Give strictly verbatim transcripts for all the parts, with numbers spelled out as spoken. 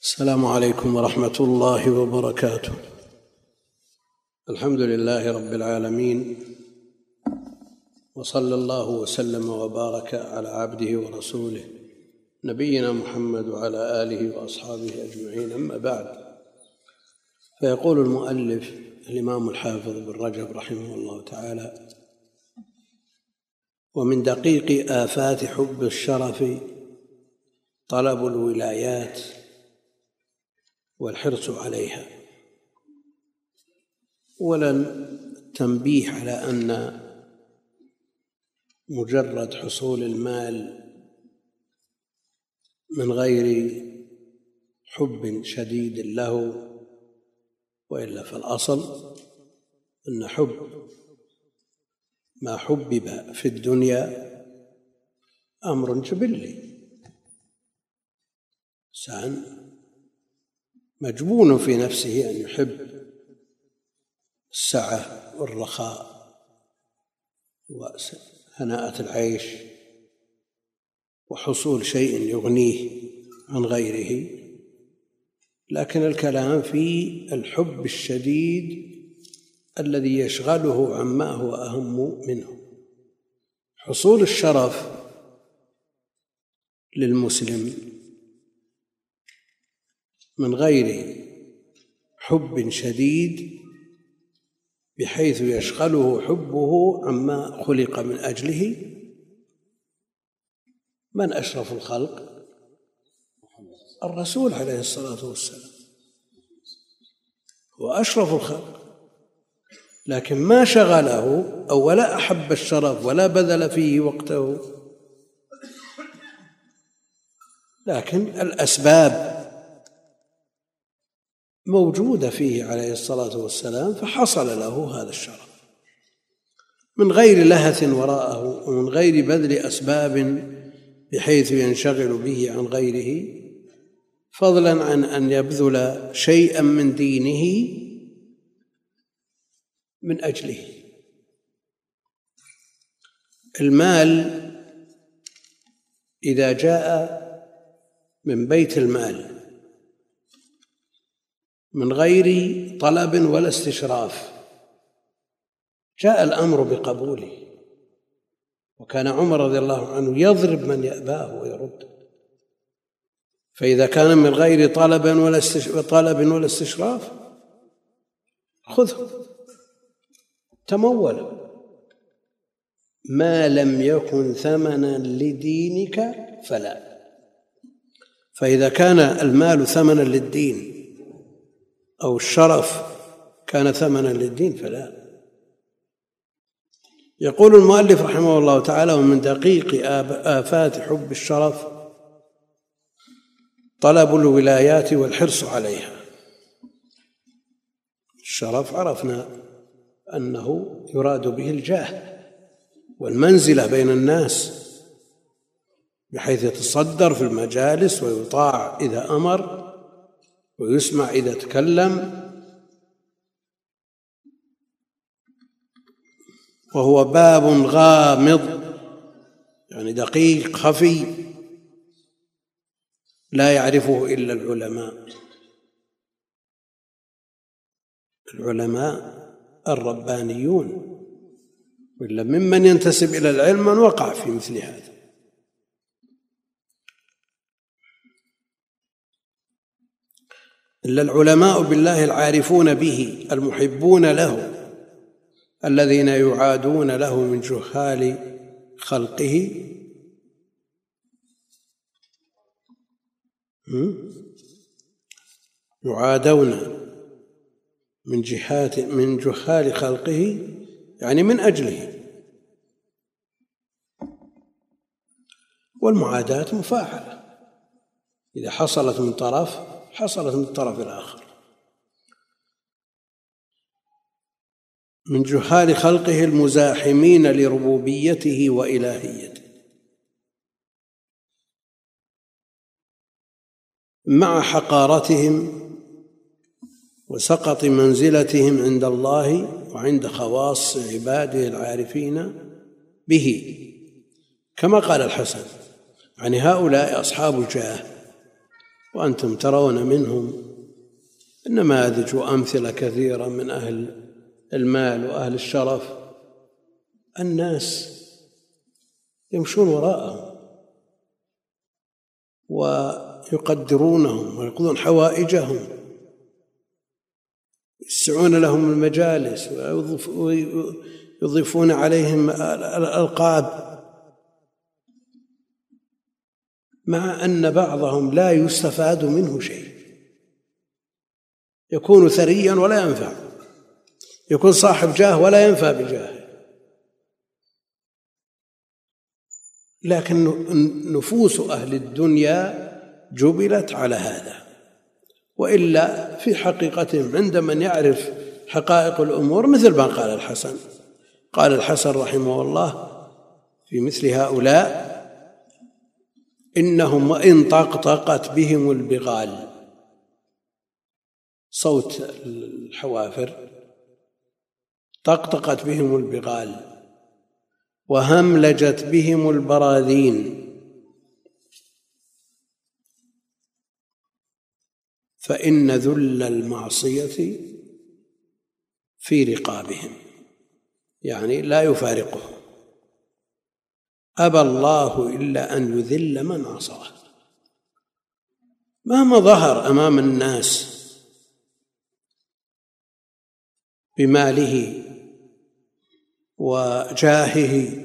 السلام عليكم ورحمة الله وبركاته. الحمد لله رب العالمين، وصلى الله وسلم وبارك على عبده ورسوله نبينا محمد وعلى آله وأصحابه أجمعين، أما بعد، فيقول المؤلف الإمام الحافظ بن رجب رحمه الله تعالى: ومن دقيق آفات حب الشرف طلب الولايات والحرص عليها. أولاً تنبيه على أن مجرد حصول المال من غير حب شديد له، وإلا فالأصل أن حب ما حبب في الدنيا أمر جبلي، إنسان مجبون في نفسه أن يحب السعة والرخاء وهناءة العيش وحصول شيء يغنيه عن غيره، لكن الكلام في الحب الشديد الذي يشغله عما هو أهم منه. حصول الشرف للمسلم من غير حب شديد بحيث يشغله حبه عما خلق من أجله. من أشرف الخلق؟ الرسول عليه الصلاة والسلام هو أشرف الخلق، لكن ما شغله أو ولا أحب الشرف ولا بذل فيه وقته، لكن الأسباب موجودة فيه عليه الصلاة والسلام، فحصل له هذا الشرف من غير لهث وراءه ومن غير بذل أسباب بحيث ينشغل به عن غيره، فضلا عن أن يبذل شيئا من دينه من أجله. المال إذا جاء من بيت المال من غير طلب ولا استشراف جاء الأمر بقبوله، وكان عمر رضي الله عنه يضرب من يأباه ويرد. فإذا كان من غير طلب ولا طلب ولا استشراف خذه تمول، ما لم يكن ثمنا لدينك فلا. فإذا كان المال ثمنا للدين أو الشرف كان ثمنا للدين فلا. يقول المؤلف رحمه الله تعالى: ومن دقيق آفات حب الشرف طلب الولايات والحرص عليها. الشرف عرفنا أنه يراد به الجاه والمنزلة بين الناس، بحيث يتصدر في المجالس ويطاع إذا أمر ويسمع إذا تكلم، وهو باب غامض يعني دقيق خفي لا يعرفه إلا العلماء العلماء الربانيون، وإلا ممن ينتسب إلى العلم من وقع في مثل هذا. إلا العلماء بالله العارفون به المحبون له الذين يعادون له من جهال خلقه يعادون من جهات من جهال خلقه يعني من أجله. والمعاداة مفاعلة، إذا حصلت من طرف حصلت من الطرف الآخر. من جهال خلقه المزاحمين لربوبيته وإلهيته، مع حقارتهم وسقط منزلتهم عند الله وعند خواص عباده العارفين به، كما قال الحسن: يعني هؤلاء أصحاب الجاه وأنتم ترون منهم النماذج وأمثلة كثيرة من أهل المال وأهل الشرف، الناس يمشون وراءهم ويقدرونهم ويقضون حوائجهم، يسعون لهم المجالس ويضيفون عليهم الألقاب، مع أن بعضهم لا يستفاد منه شيء، يكون ثريا ولا ينفع، يكون صاحب جاه ولا ينفع بجاهه. لكن نفوس أهل الدنيا جبلت على هذا، وإلا في حقيقتهم عند من يعرف حقائق الأمور مثل ما قال الحسن. قال الحسن رحمه الله في مثل هؤلاء: إنهم وإن طقطقت بهم البغال، صوت الحوافر، طقطقت بهم البغال وهملجت بهم البراذين، فإن ذل المعصية في رقابهم، يعني لا يفارقهم. أبى الله إلا أن يذل من عصاه، مهما ظهر أمام الناس بماله وجاهه،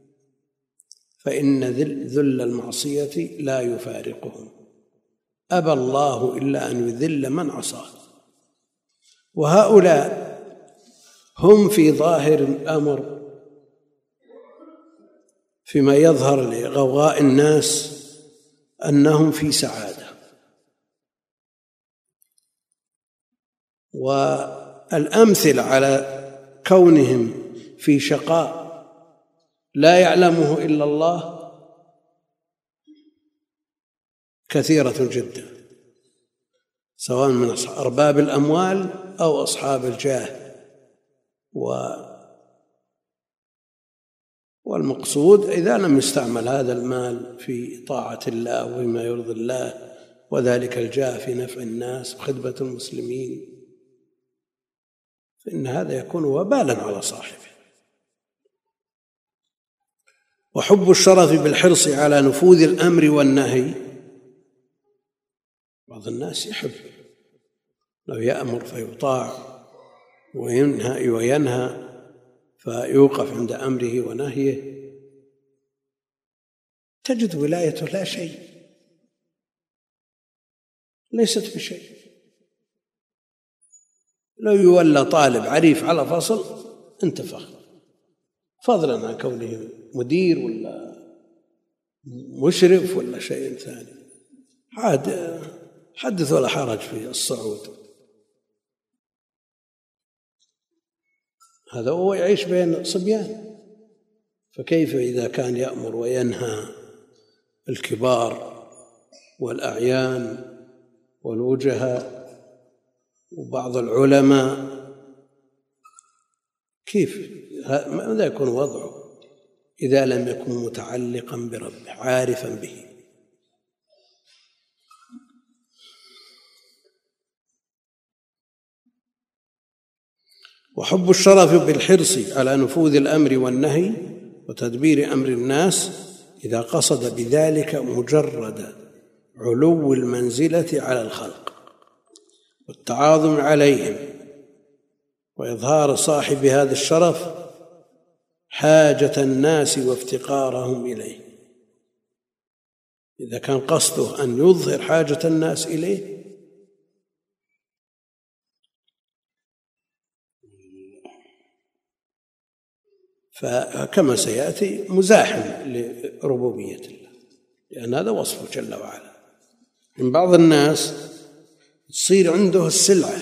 فإن ذل المعصية لا يفارقهم. أبى الله إلا أن يذل من عصاه. وهؤلاء هم في ظاهر الأمر فيما يظهر لغوغاء الناس أنهم في سعادة، والأمثل على كونهم في شقاء لا يعلمه إلا الله كثيرة جدا، سواء من أرباب الأموال أو أصحاب الجاه. والمقصود إذا لم يستعمل هذا المال في طاعة الله وما يرضي الله، وذلك الجاه في نفع الناس وخدمة المسلمين، فإن هذا يكون وبالا على صاحبه. وحب الشرف بالحرص على نفوذ الأمر والنهي، بعض الناس يحب لو يأمر فيطاع وينهى وينهى فيوقف عند أمره ونهيه، تجد ولايته لا شيء، ليست بشيء. لو يولى طالب عريف على فصل انتفخ، فضلا عن كونه مدير ولا مشرف ولا شيء ثاني، عاد حدث ولا حرج في الصعود. هذا هو يعيش بين صبيان، فكيف إذا كان يأمر وينهى الكبار والأعيان والوجهاء وبعض العلماء، كيف ماذا يكون وضعه إذا لم يكن متعلقا بربه عارفا به؟ وحب الشرف بالحرص على نفوذ الأمر والنهي وتدبير أمر الناس إذا قصد بذلك مجرد علو المنزلة على الخلق والتعاظم عليهم، وإظهار صاحب هذا الشرف حاجة الناس وافتقارهم إليه. إذا كان قصده أن يظهر حاجة الناس إليه فكما سيأتي مزاحم لربوبية الله، لأن هذا وصفه جل وعلا. من بعض الناس تصير عنده السلعة،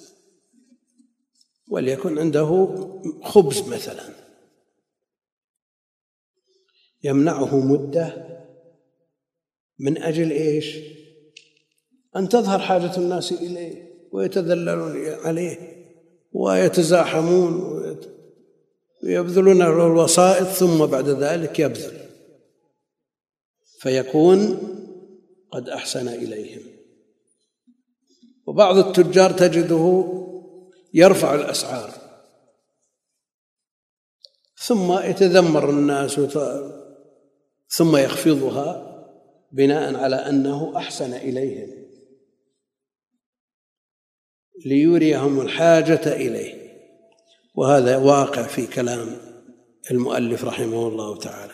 وليكن عنده خبز مثلا، يمنعه مدة من أجل إيش؟ أن تظهر حاجة الناس إليه ويتذللون عليه ويتزاحمون ويبذلون الوسائط، ثم بعد ذلك يبذل، فيكون قد أحسن إليهم. وبعض التجار تجده يرفع الأسعار ثم يتذمر الناس ثم يخفضها بناء على أنه أحسن إليهم ليريهم الحاجة إليه. وهذا واقع في كلام المؤلف رحمه الله تعالى.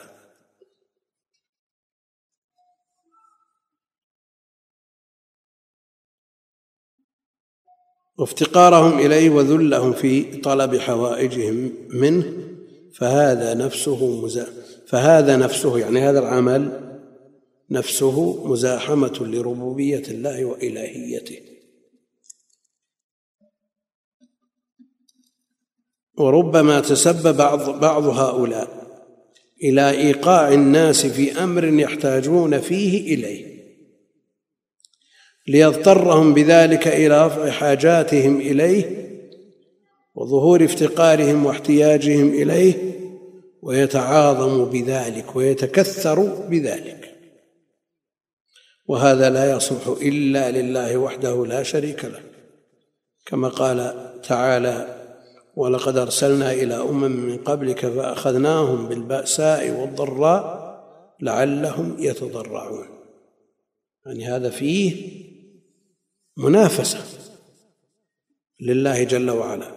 وافتقارهم إليه وذلهم في طلب حوائجهم منه فهذا نفسه مزا فهذا نفسه يعني هذا العمل نفسه مزاحمة لربوبية الله وإلهيته. وربما تسبب بعض, بعض هؤلاء إلى إيقاع الناس في أمر يحتاجون فيه إليه ليضطرهم بذلك إلى رفع حاجاتهم إليه وظهور افتقارهم واحتياجهم إليه ويتعاظم بذلك ويتكثر بذلك. وهذا لا يصلح إلا لله وحده لا شريك له، كما قال تعالى: ولقد أرسلنا إلى أمم من قبلك فأخذناهم بالبأساء والضراء لعلهم يتضرعون. يعني هذا فيه منافسة لله جل وعلا.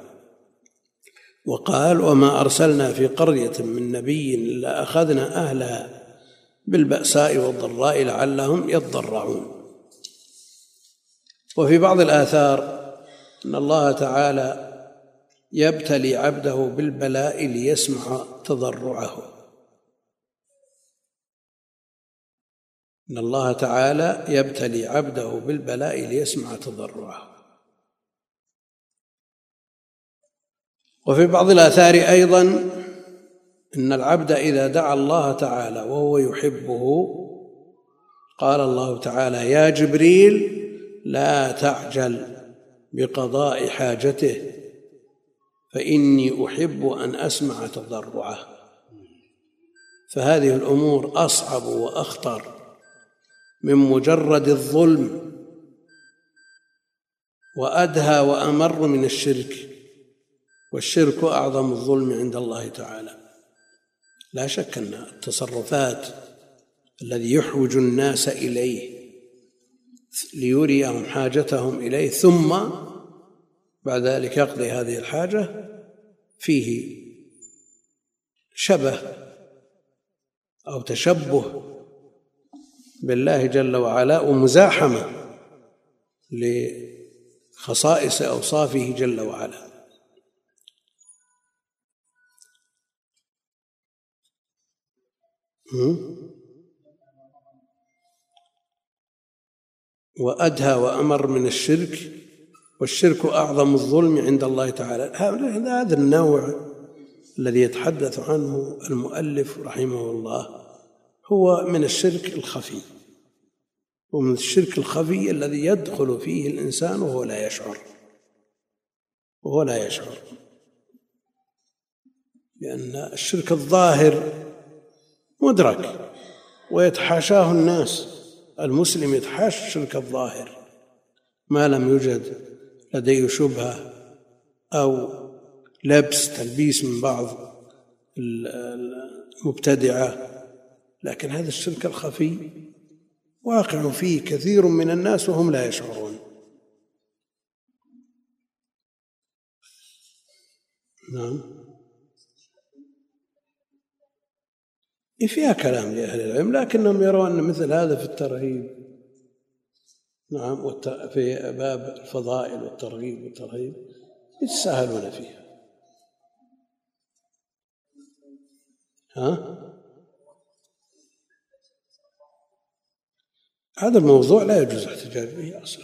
وقال: وما أرسلنا في قرية من نبي إلا أخذنا أهلها بالبأساء والضراء لعلهم يتضرعون. وفي بعض الآثار أن الله تعالى يبتلي عبده بالبلاء ليسمع تضرعه. إن الله تعالى يبتلي عبده بالبلاء ليسمع تضرعه. وفي بعض الآثار أيضا إن العبد إذا دعا الله تعالى وهو يحبه قال الله تعالى: يا جبريل لا تعجل بقضاء حاجته فإني أحب أن أسمع تضرعه. فهذه الأمور أصعب وأخطر من مجرد الظلم وأدهى وأمر من الشرك، والشرك أعظم الظلم عند الله تعالى. لا شك أن التصرفات الذي يحوج الناس إليه ليريهم حاجتهم إليه ثم بعد ذلك يقضي هذه الحاجة فيه شبه أو تشبه بالله جل وعلا ومزاحمة لخصائص أوصافه جل وعلا. وأدهى وأمر من الشرك، والشرك أعظم الظلم عند الله تعالى. هذا النوع الذي يتحدث عنه المؤلف رحمه الله هو من الشرك الخفي، ومن الشرك الخفي الذي يدخل فيه الإنسان وهو لا يشعر وهو لا يشعر لأن الشرك الظاهر مدرك ويتحاشاه الناس. المسلم يتحاشى الشرك الظاهر ما لم يوجد لديه شبهة أو لبس تلبيس من بعض المبتدعة، لكن هذا الشرك الخفي واقع فيه كثير من الناس وهم لا يشعرون. نعم، فيها كلام لأهل العلم، لكنهم يرون أن مثل هذا في الترهيب، نعم، في باب الفضائل والترغيب والترهيب يتساهلون فيها. ها؟ هذا الموضوع لا يجوز الاحتجاج به أصلا.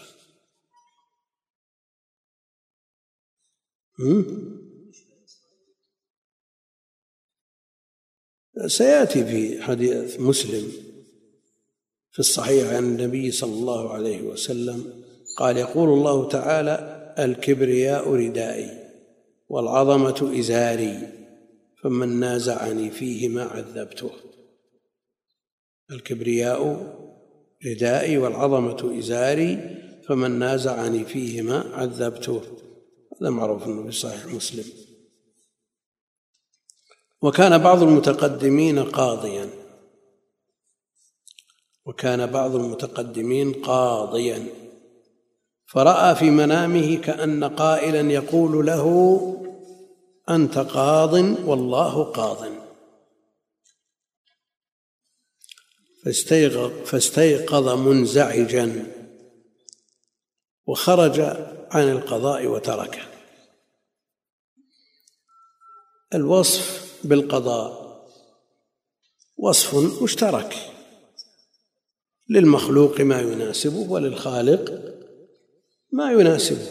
سيأتي في حديث مسلم في الصحيح عن النبي صلى الله عليه وسلم قال: يقول الله تعالى: الكبرياء ردائي والعظمة إزاري فمن نازعني فيهما عذبته. الكبرياء ردائي والعظمة إزاري فمن نازعني فيهما عذبته. هذا معروف أنه في صحيح مسلم. وكان بعض المتقدمين قاضيا وكان بعض المتقدمين قاضيا فرأى في منامه كأن قائلا يقول له أنت قاض والله قاض، فاستيقظ منزعجا وخرج عن القضاء وتركه. الوصف بالقضاء وصف مشترك، للمخلوق ما يناسبه وللخالق ما يناسبه.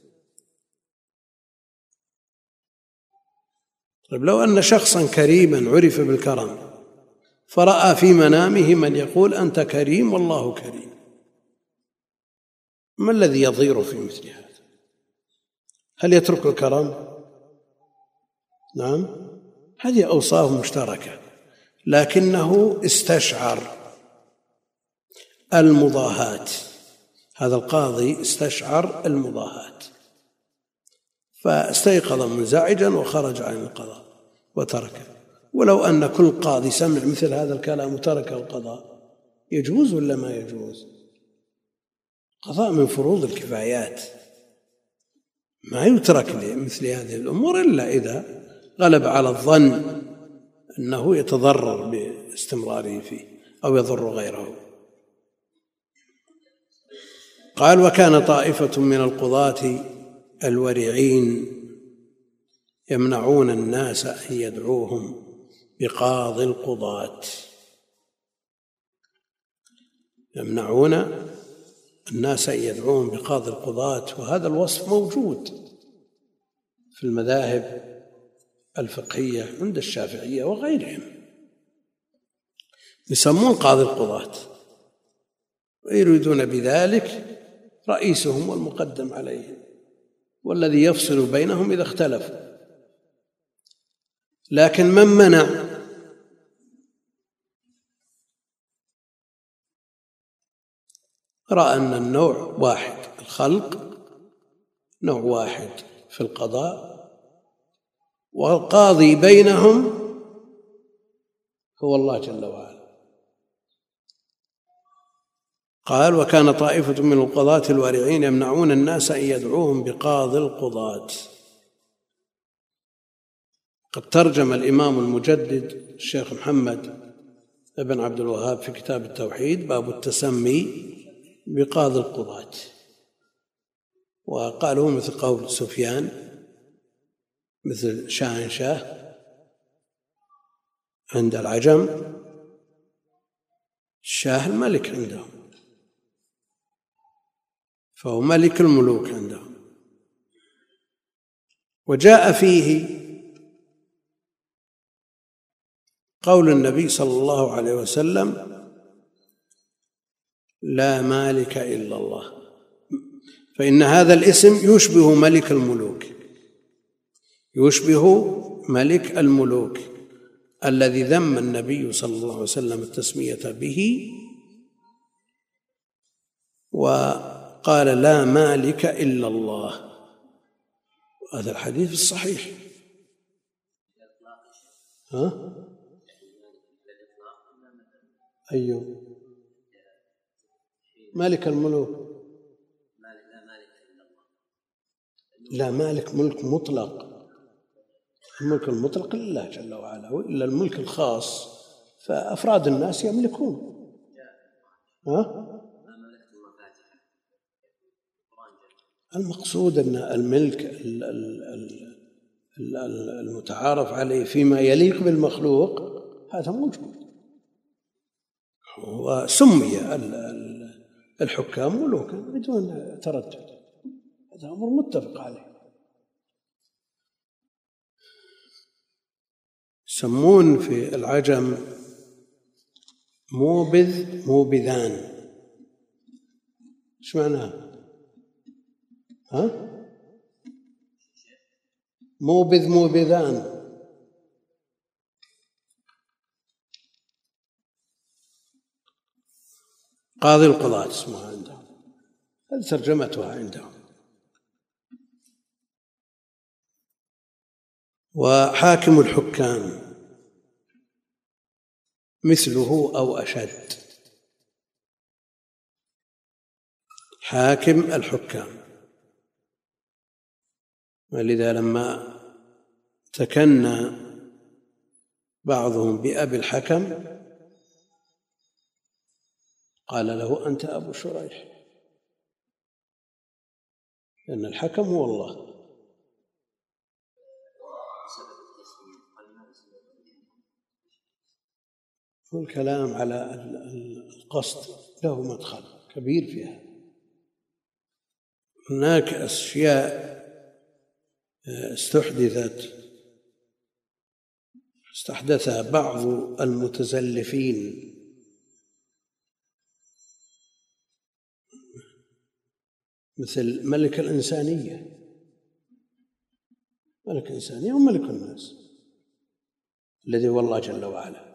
طيب لو أن شخصا كريما عرف بالكرم فرأى في منامه من يقول أنت كريم والله كريم، ما الذي يضير في مثل هذا؟ هل يترك الكرم؟ نعم، هذه أوصاف مشتركة، لكنه استشعر المضاهاة. هذا القاضي استشعر المضاهاة فاستيقظ منزعجا وخرج عن القضاء وتركه. ولو أن كل قاضي سمع مثل هذا الكلام وترك القضاء يجوز ولا ما يجوز؟ قضاء من فروض الكفايات، ما يترك لمثل هذه الأمور إلا إذا غلب على الظن أنه يتضرر باستمراره فيه أو يضر غيره. قال وكان طائفة من القضاة الورعين يمنعون الناس أن يدعوهم بقاضي القضاة، يمنعون الناس أن يدعوهم بقاضي القضاة. وهذا الوصف موجود في المذاهب الفقهية عند الشافعية وغيرهم، يسمون قاضي القضاة ويريدون بذلك رئيسهم والمقدم عليهم والذي يفصل بينهم إذا اختلفوا. لكن من منع رأى أن النوع واحد، الخلق نوع واحد في القضاء، والقاضي بينهم هو الله جل وعلا. قال وكان طائفة من القضاة الورعين يمنعون الناس أن يدعوهم بقاضي القضاة. قد ترجم الإمام المجدد الشيخ محمد بن عبد الوهاب في كتاب التوحيد باب التسمي بقاضي القضاة، وقالوا مثل قول سفيان، مثل شاهنشاه عند العجم، الشاه الملك عندهم فهو ملك الملوك عندهم. وجاء فيه قول النبي صلى الله عليه وسلم لا مالك إلا الله، فإن هذا الاسم يشبه ملك الملوك، يشبه ملك الملوك الذي ذم النبي صلى الله عليه وسلم التسمية به، وقال لا مالك إلا الله. هذا الحديث الصحيح. ها؟ أيوه مالك الملوك، لا مالك ملك مطلق، الملك المطلق لله جل وعلا، وإلا الملك الخاص فأفراد الناس يملكون. ها؟ المقصود أن الملك المتعارف عليه فيما يليق بالمخلوق هذا موجود، وسمي الحكام ملوكا بدون تردد، هذا أمر متفق عليه. يسمون في العجم موبذ موبذان، ايش معناها؟ ها؟ موبذ موبذان، قاضي القضاة اسمها عندهم. هذه ترجمتها عندهم. وحاكم الحكام مثله أو أشد. حاكم الحكام، ولذا لما تكنى بعضهم بأبي الحكم قال له أنت أبو شريح، لأن الحكم هو الله. والكلام على القصد له مدخل كبير فيها. هناك أشياء استحدثت استحدثها بعض المتزلفين مثل ملك الإنسانية. ملك الإنسانية وملك الناس الذي هو الله جل وعلا.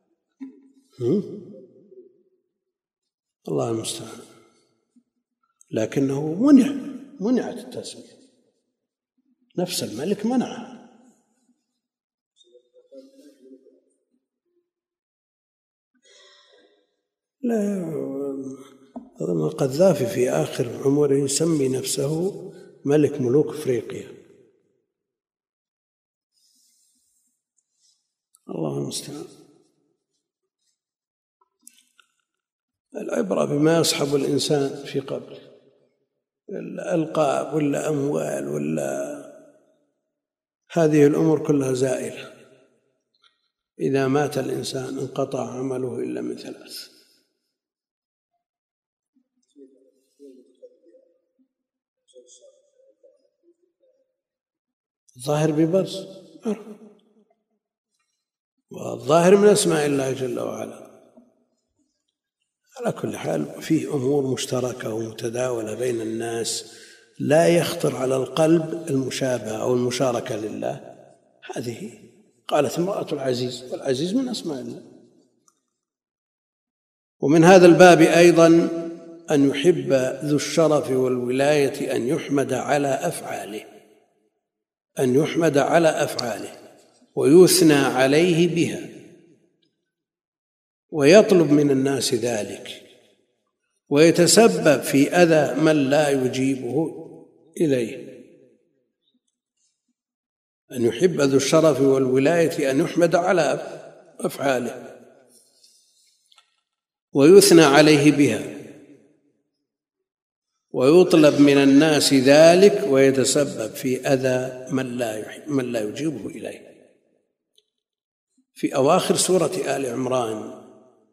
الله المستعان. لكنه منع منعت التسمية، نفس الملك منعها. لا، القذافي في آخر عمره يسمي نفسه ملك ملوك أفريقيا. الله المستعان. العبرة بما يصحب الإنسان في قبره، الألقاب ولا أموال ولا هذه الأمور كلها زائلة. إذا مات الإنسان انقطع عمله إلا من ثلاث: الظاهر ببرز، والظاهر من أسماء الله جل وعلا. على كل حال فيه أمور مشتركة ومتداولة بين الناس لا يخطر على القلب المشابهة أو المشاركة لله. هذه قالت امرأة العزيز، والعزيز من أسماء الله. ومن هذا الباب أيضا أن يحب ذو الشرف والولاية أن يحمد على أفعاله، أن يحمد على أفعاله ويثنى عليه بها، ويطلب من الناس ذلك، ويتسبب في أذى من لا يجيبه إليه. أن يحب ذو الشرف والولاية أن يحمد على أفعاله ويثنى عليه بها، ويطلب من الناس ذلك، ويتسبب في أذى من لا من لا يجيبه إليه. في أواخر سورة آل عمران: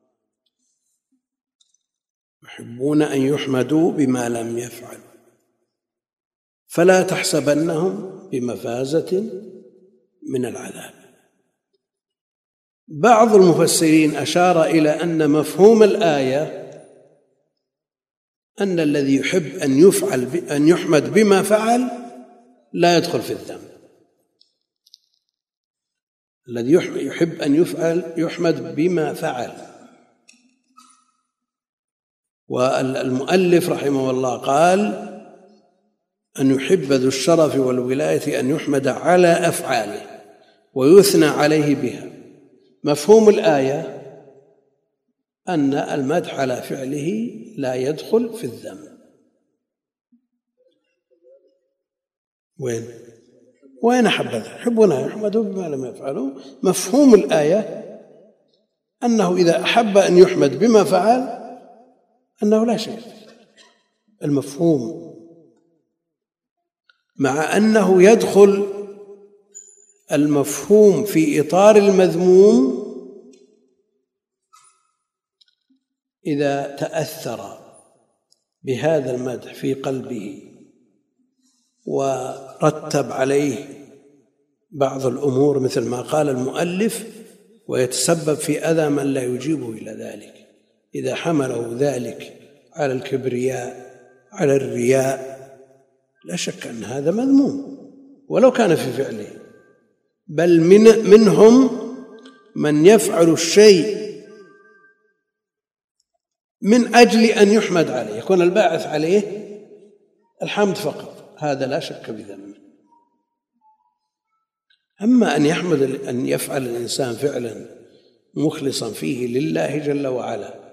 يحبون أن يحمدوا بما لم يفعلوا فلا تحسبنهم بمفازة من العذاب. بعض المفسرين أشار إلى أن مفهوم الآية أن الذي يحب أن يفعل أن يحمد بما فعل لا يدخل في الذنب. الذي يحب أن يفعل يحمد بما فعل. والمؤلف رحمه الله قال: أن يحب ذو الشرف والولاية أن يحمد على أفعاله ويثنى عليه بها. مفهوم الآية أن المدح على فعله لا يدخل في الذم. وين وين حبذا يحبون يحمدوا بما لم يفعلوا. مفهوم الآية أنه إذا أحب أن يحمد بما فعل أنه لا شيء. المفهوم، مع أنه يدخل المفهوم في إطار المذموم إذا تأثر بهذا المدح في قلبه ورتب عليه بعض الأمور مثل ما قال المؤلف: ويتسبب في أذى من لا يجيبه إلى ذلك. إذا حمله ذلك على الكبرياء، على الرياء، لا شك أن هذا مذموم ولو كان في فعله. بل من منهم من يفعل الشيء من أجل أن يحمد عليه، يكون الباعث عليه الحمد فقط، هذا لا شك بذنبه. أما أن يحمد أن يفعل الإنسان فعلا مخلصا فيه لله جل وعلا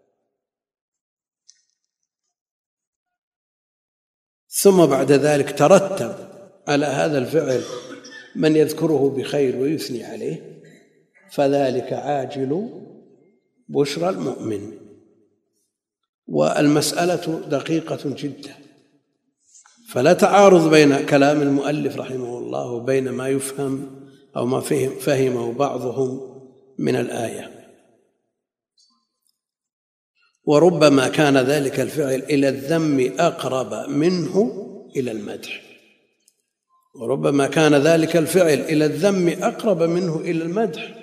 ثم بعد ذلك ترتب على هذا الفعل من يذكره بخير ويثني عليه، فذلك عاجل بشرى المؤمن. والمسألة دقيقة جدا، فلا تعارض بين كلام المؤلف رحمه الله وبين ما يفهم أو ما فهم فهمه بعضهم من الآية. وربما كان ذلك الفعل إلى الذم أقرب منه إلى المدح، وربما كان ذلك الفعل إلى الذم أقرب منه إلى المدح.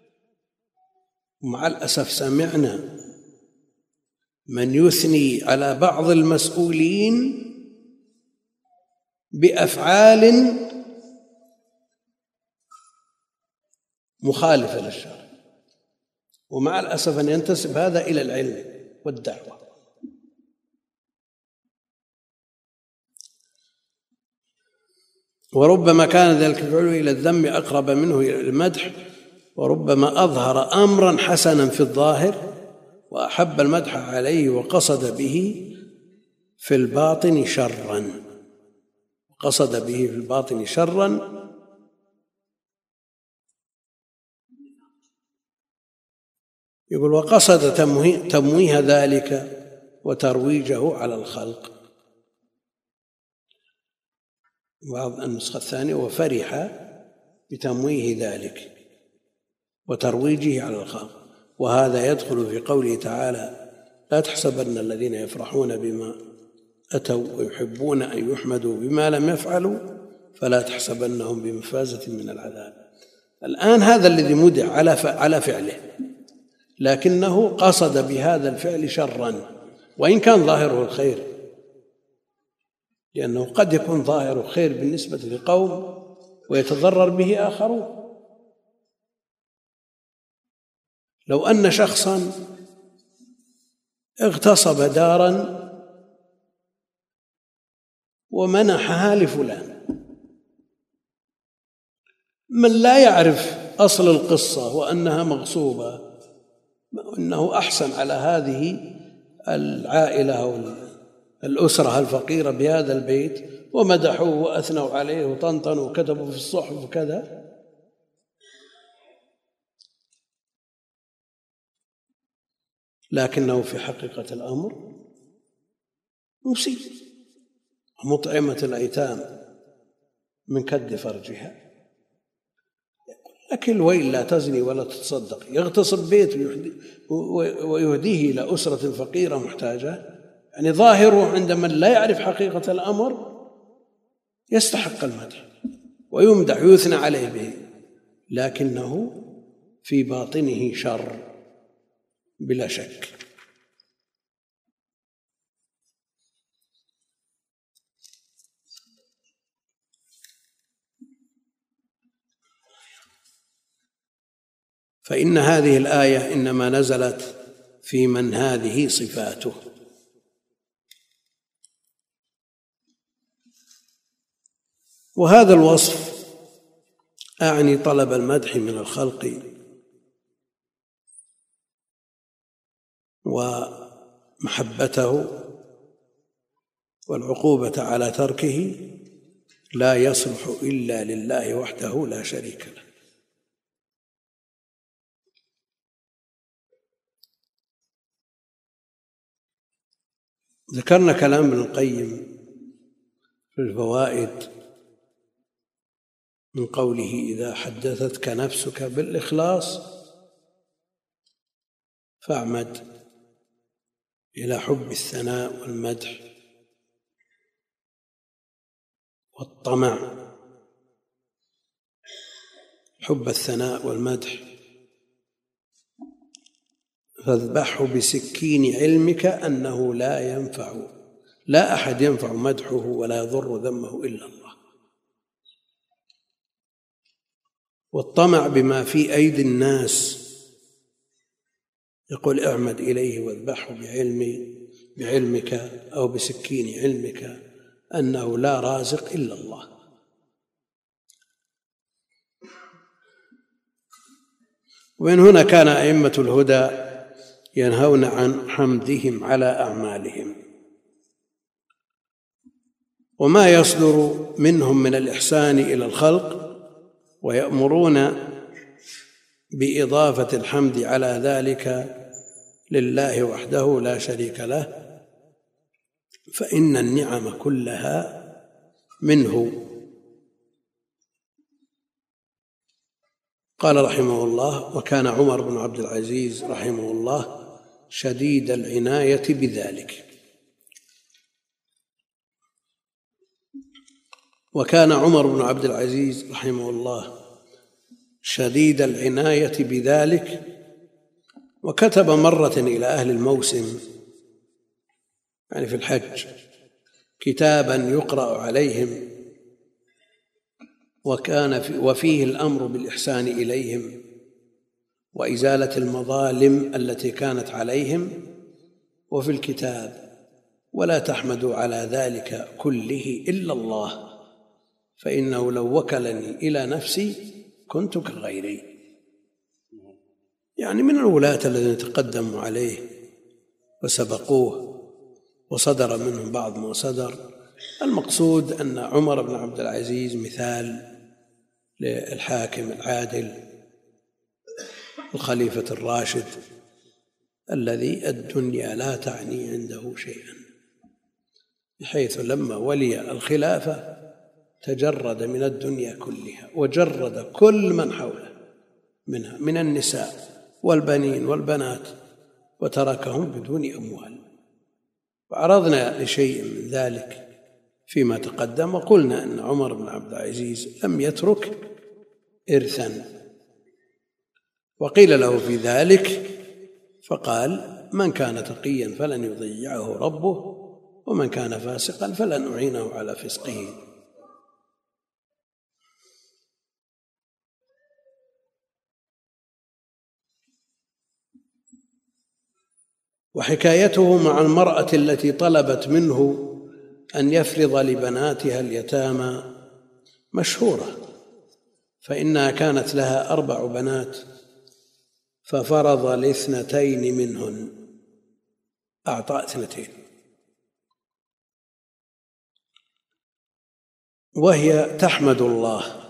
ومع الأسف سمعنا من يثني على بعض المسؤولين بأفعال مخالفة للشرع، ومع الأسف أن ينتسب هذا إلى العلم والدعوة. وربما كان ذلك الفعل إلى الذم أقرب منه إلى المدح، وربما أظهر أمرا حسنا في الظاهر وأحب المدح عليه وقصد به في الباطن شرا قصد به في الباطن شرا يقول وقصد تمويه ذلك وترويجه على الخلق. بعض النسخة الثانية وفرح بتمويه ذلك وترويجه على الخلق. وهذا يدخل في قوله تعالى لا تحسبن الذين يفرحون بما أتوا ويحبون أن يحمدوا بما لم يفعلوا فلا تحسبنهم بمفازة من العذاب. الآن هذا الذي مدح على فعله، لكنه قصد بهذا الفعل شرا وإن كان ظاهره الخير، لأنه قد يكون ظاهره خير بالنسبة لقوم ويتضرر به آخرون. لو أن شخصا اغتصب دارا ومنحها لفلان، من لا يعرف أصل القصة وأنها مغصوبة وأنه أحسن على هذه العائلة أو الأسرة الفقيرة بهذا البيت ومدحوه وأثنوا عليه وطنطنوا وكتبوا في الصحف وكذا، لكنه في حقيقة الأمر مسيء. مطعمة الأيتام من كد فرجها أكل ويل لا تزني ولا تتصدق، يغتصب بيت ويهديه إلى أسرة فقيرة محتاجة، يعني ظاهره عند من لا يعرف حقيقة الأمر يستحق المدح ويمدح ويثنى عليه به، لكنه في باطنه شر بلا شك. فإن هذه الآية إنما نزلت في من هذه صفاته، وهذا الوصف أعني طلب المدح من الخلق ومحبته والعقوبة على تركه لا يصلح إلا لله وحده لا شريك له. ذكرنا كلام ابن القيم في الفوائد من قوله إذا حدثتك نفسك بالإخلاص فاعمد إلى حب الثناء والمدح والطمع. حب الثناء والمدح فاذبحه بسكين علمك أنه لا ينفع لا أحد ينفع مدحه ولا يضر ذمه إلا الله. والطمع بما في أيدي الناس يقول اعمد إليه واذبحه بعلمي بعلمك أو بسكين علمك أنه لا رازق إلا الله. ومن هنا كان أئمة الهدى ينهون عن حمدهم على أعمالهم، وما يصدر منهم من الإحسان إلى الخلق، ويأمرون بإضافة الحمد على ذلك لله وحده لا شريك له، فإن النعم كلها منه. قال رحمه الله: وكان عمر بن عبد العزيز رحمه الله شديد العناية بذلك. وكان عمر بن عبد العزيز رحمه الله شديد العناية بذلك، وكتب مرة إلى أهل الموسم يعني في الحج كتابا يقرأ عليهم، وكان في وفيه الأمر بالإحسان إليهم وإزالة المظالم التي كانت عليهم، وفي الكتاب: ولا تحمدوا على ذلك كله إلا الله، فإنه لو وكلني إلى نفسي كنت كغيري. يعني من الولاة الذين تقدموا عليه وسبقوه وصدر منهم بعض ما صدر. المقصود أن عمر بن عبد العزيز مثال للحاكم العادل الخليفة الراشد الذي الدنيا لا تعني عنده شيئا، بحيث لما ولي الخلافة تجرد من الدنيا كلها، وجرد كل من حوله منها من النساء والبنين والبنات، وتركهم بدون أموال. وعرضنا لشيء من ذلك فيما تقدم، وقلنا أن عمر بن عبد العزيز لم يترك إرثا، وقيل له في ذلك فقال: من كان تقيا فلن يضيعه ربه، ومن كان فاسقا فلن أعينه على فسقه. وحكايته مع المرأة التي طلبت منه أن يفرض لبناتها اليتامى مشهورة، فإنها كانت لها أربع بنات ففرض لاثنتين منهن، أعطى اثنتين، وهي تحمد الله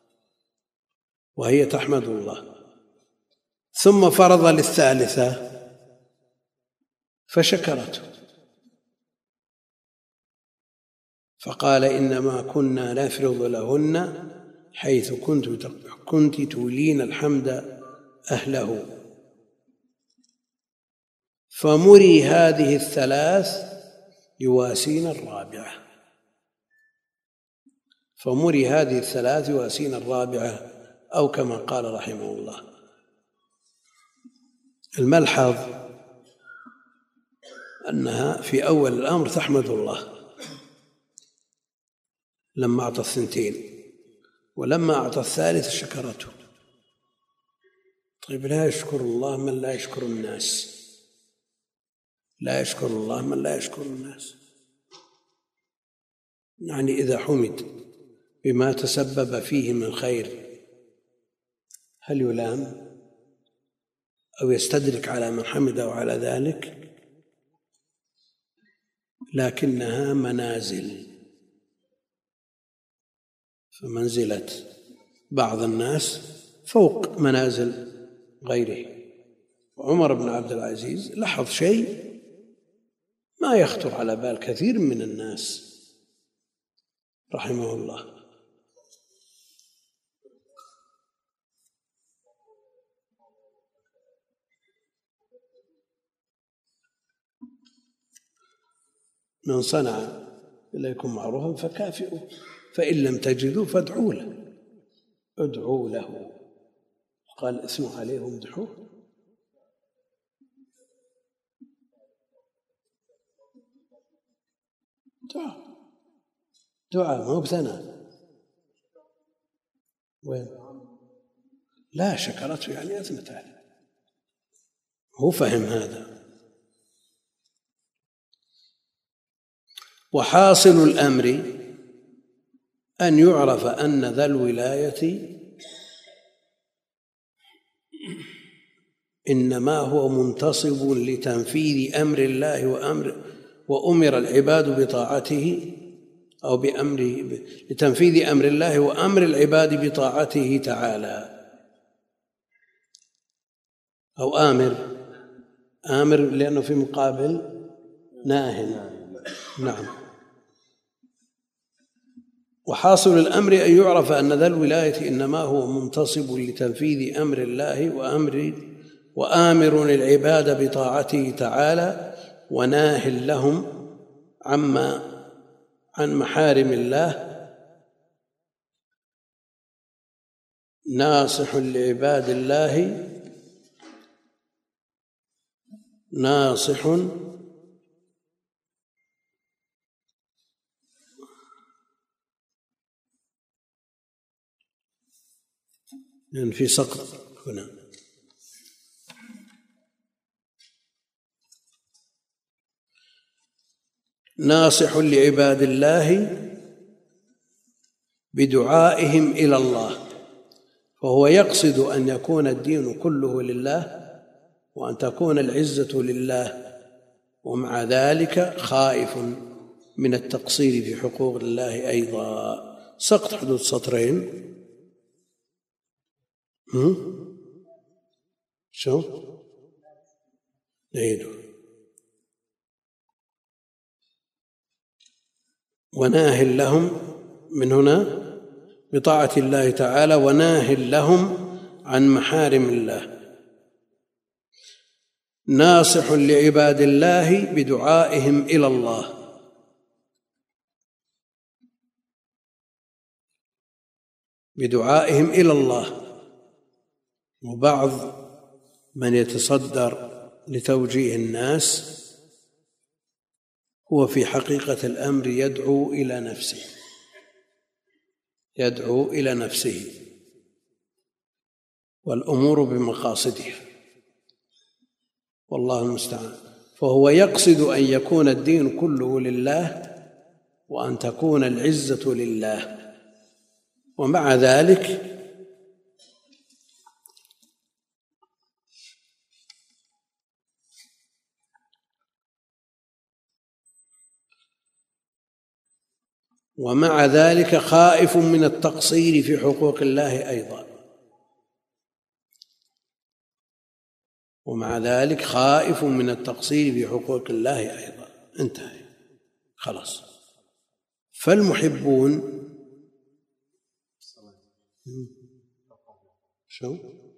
وهي تحمد الله ثم فرض للثالثة فشكرته، فقال: إنما كنا نفرض لهن حيث كنت كنت تولين الحمد أهله، فمري هذه الثلاث يواسين الرابعة فمري هذه الثلاث يواسين الرابعة أو كما قال رحمه الله. الملحظ أنها في أول الأمر تحمد الله لما أعطى الثنتين، ولما أعطى الثالث شكرته. طيب، لا يشكر الله من لا يشكر الناس، لا يشكر الله من لا يشكر الناس. يعني إذا حمد بما تسبب فيه من خير هل يلام أو يستدرك على من حمده على ذلك؟ لكنها منازل، فمنزلة بعض الناس فوق منازل غيره. وعمر بن عبد العزيز لاحظ شيء ما يخطر على بال كثير من الناس رحمه الله. من صنع إليكم معروفا فكافئوه، فإن لم تجدوا فادعوا له ادعوا له قال: اثنوا عليه وامدحوه. دعاء دعاء ما هو بثناء. وين؟ لا، شكرته يعني أثنت عليه، هو فهم هذا. وحاصل الأمر أن يعرف أن ذا الولاية إنما هو منتصب لتنفيذ أمر الله وأمر وأمر العباد بطاعته أو بأمره لتنفيذ أمر الله وأمر العباد بطاعته تعالى، أو آمر آمر لأنه في مقابل ناه. نعم. وحاصل الأمر أن يعرف أن ذا الولاية إنما هو منتصب لتنفيذ أمر الله وأمر وآمر العباد بطاعته تعالى وناه لهم عما عن محارم الله، ناصح لعباد الله ناصح لأن في سقط هنا. ناصح لعباد الله بدعائهم إلى الله، فهو يقصد أن يكون الدين كله لله وأن تكون العزة لله، ومع ذلك خائف من التقصير في حقوق الله أيضا. سقط حدود سطرين. شو نعيده. وناهل لهم من هنا بطاعة الله تعالى وناهل لهم عن محارم الله، ناصح لعباد الله بدعائهم إلى الله، بدعائهم إلى الله. وبعض من يتصدر لتوجيه الناس هو في حقيقة الأمر يدعو إلى نفسه يدعو إلى نفسه والأمور بمقاصدها، والله المستعان. فهو يقصد أن يكون الدين كله لله وأن تكون العزة لله، ومع ذلك ومع ذلك خائف من التقصير في حقوق الله أيضا، ومع ذلك خائف من التقصير في حقوق الله أيضا. انتهى خلاص. فالمحبون شو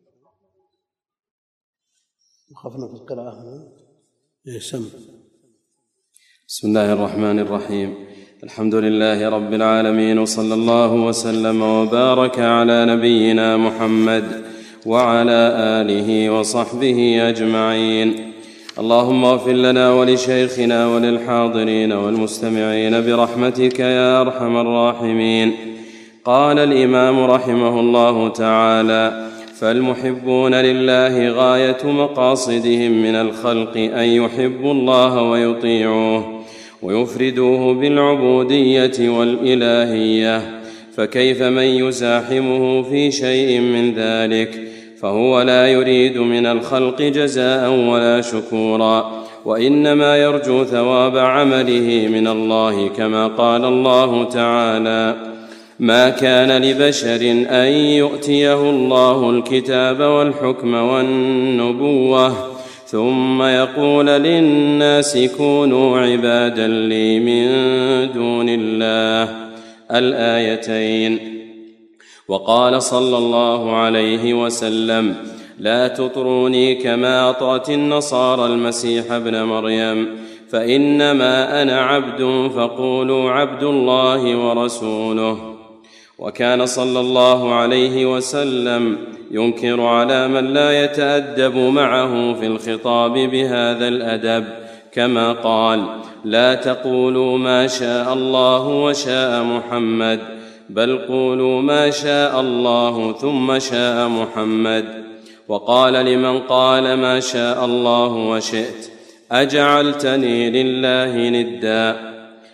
وقفنا في القراءة هنا. سم. بسم الله الرحمن الرحيم. الحمد لله رب العالمين، وصلى الله وسلم وبارك على نبينا محمد وعلى آله وصحبه أجمعين. اللهم اغفر لنا ولشيخنا وللحاضرين والمستمعين برحمتك يا أرحم الراحمين. قال الإمام رحمه الله تعالى: فالمحبون لله غاية مقاصدهم من الخلق أن يحبوا الله ويطيعوه ويفردوه بالعبودية والإلهية، فكيف من يزاحمه في شيء من ذلك؟ فهو لا يريد من الخلق جزاء ولا شكورا، وإنما يرجو ثواب عمله من الله، كما قال الله تعالى: ما كان لبشر أن يؤتيه الله الكتاب والحكم والنبوة ثم يقول للناس كونوا عبادا لي من دون الله، الآيتين. وقال صلى الله عليه وسلم: لا تطروني كما أطرت النصارى المسيح ابن مريم، فإنما أنا عبد فقولوا عبد الله ورسوله. وكان صلى الله عليه وسلم ينكر على من لا يتأدب معه في الخطاب بهذا الأدب، كما قال: لا تقولوا ما شاء الله وشاء محمد، بل قولوا ما شاء الله ثم شاء محمد. وقال لمن قال ما شاء الله وشئت: أجعلتني لله ندا؟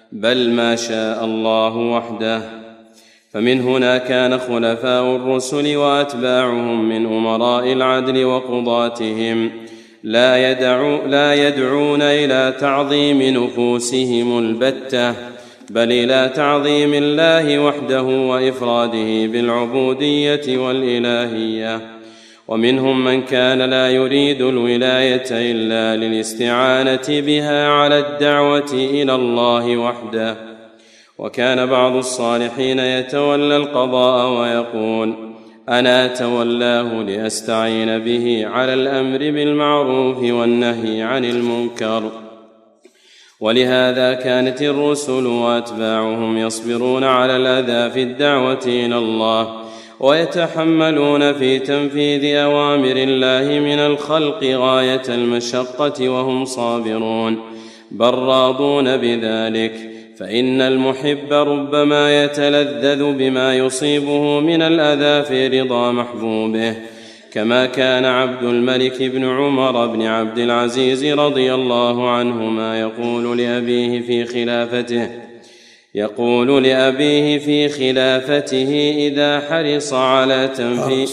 بل ما شاء الله وحده. فمن هنا كان خلفاء الرسل وأتباعهم من أمراء العدل وقضاتهم لا, يدعو لا يدعون إلى تعظيم نفوسهم البتة، بل إلى تعظيم الله وحده وإفراده بالعبودية والإلهية. ومنهم من كان لا يريد الولاية إلا للاستعانة بها على الدعوة إلى الله وحده. وكان بعض الصالحين يتولى القضاء ويقول: أنا أتولاه لأستعين به على الأمر بالمعروف والنهي عن المنكر. ولهذا كانت الرسل وأتباعهم يصبرون على الأذى في الدعوة إلى الله، ويتحملون في تنفيذ أوامر الله من الخلق غاية المشقة وهم صابرون، بل راضون بذلك. فإن المحب ربما يتلذذ بما يصيبه من الأذى في رضا محبوبه، كما كان عبد الملك بن عمر بن عبد العزيز رضي الله عنهما يقول لأبيه في خلافته يقول لأبيه في خلافته إذا حرص على تنفيذ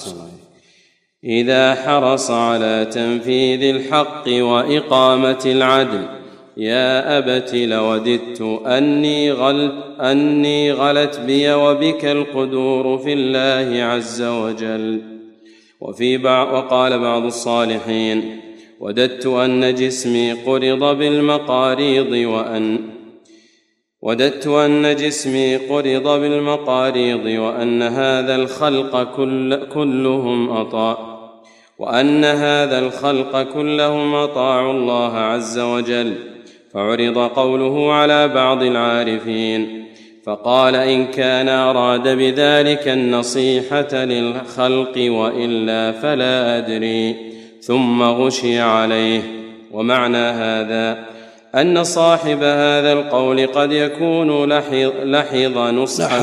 إذا حرص على تنفيذ الحق وإقامة العدل: يا أبت لوددت أني غلت, أني غلت بي وبك القدور في الله عز وجل. وفي بعض وقال بعض الصالحين: وددت أن جسمي قرض بالمقاريض وأن وددت أن جسمي قرض بالمقاريض وأن هذا الخلق كل كلهم أطاع وأن هذا الخلق كلهم أطاعوا الله عز وجل. فعرض قوله على بعض العارفين فقال: إن كان أراد بذلك النصيحة للخلق وإلا فلا أدري، ثم غشي عليه. ومعنى هذا أن صاحب هذا القول قد يكون لحظ نصح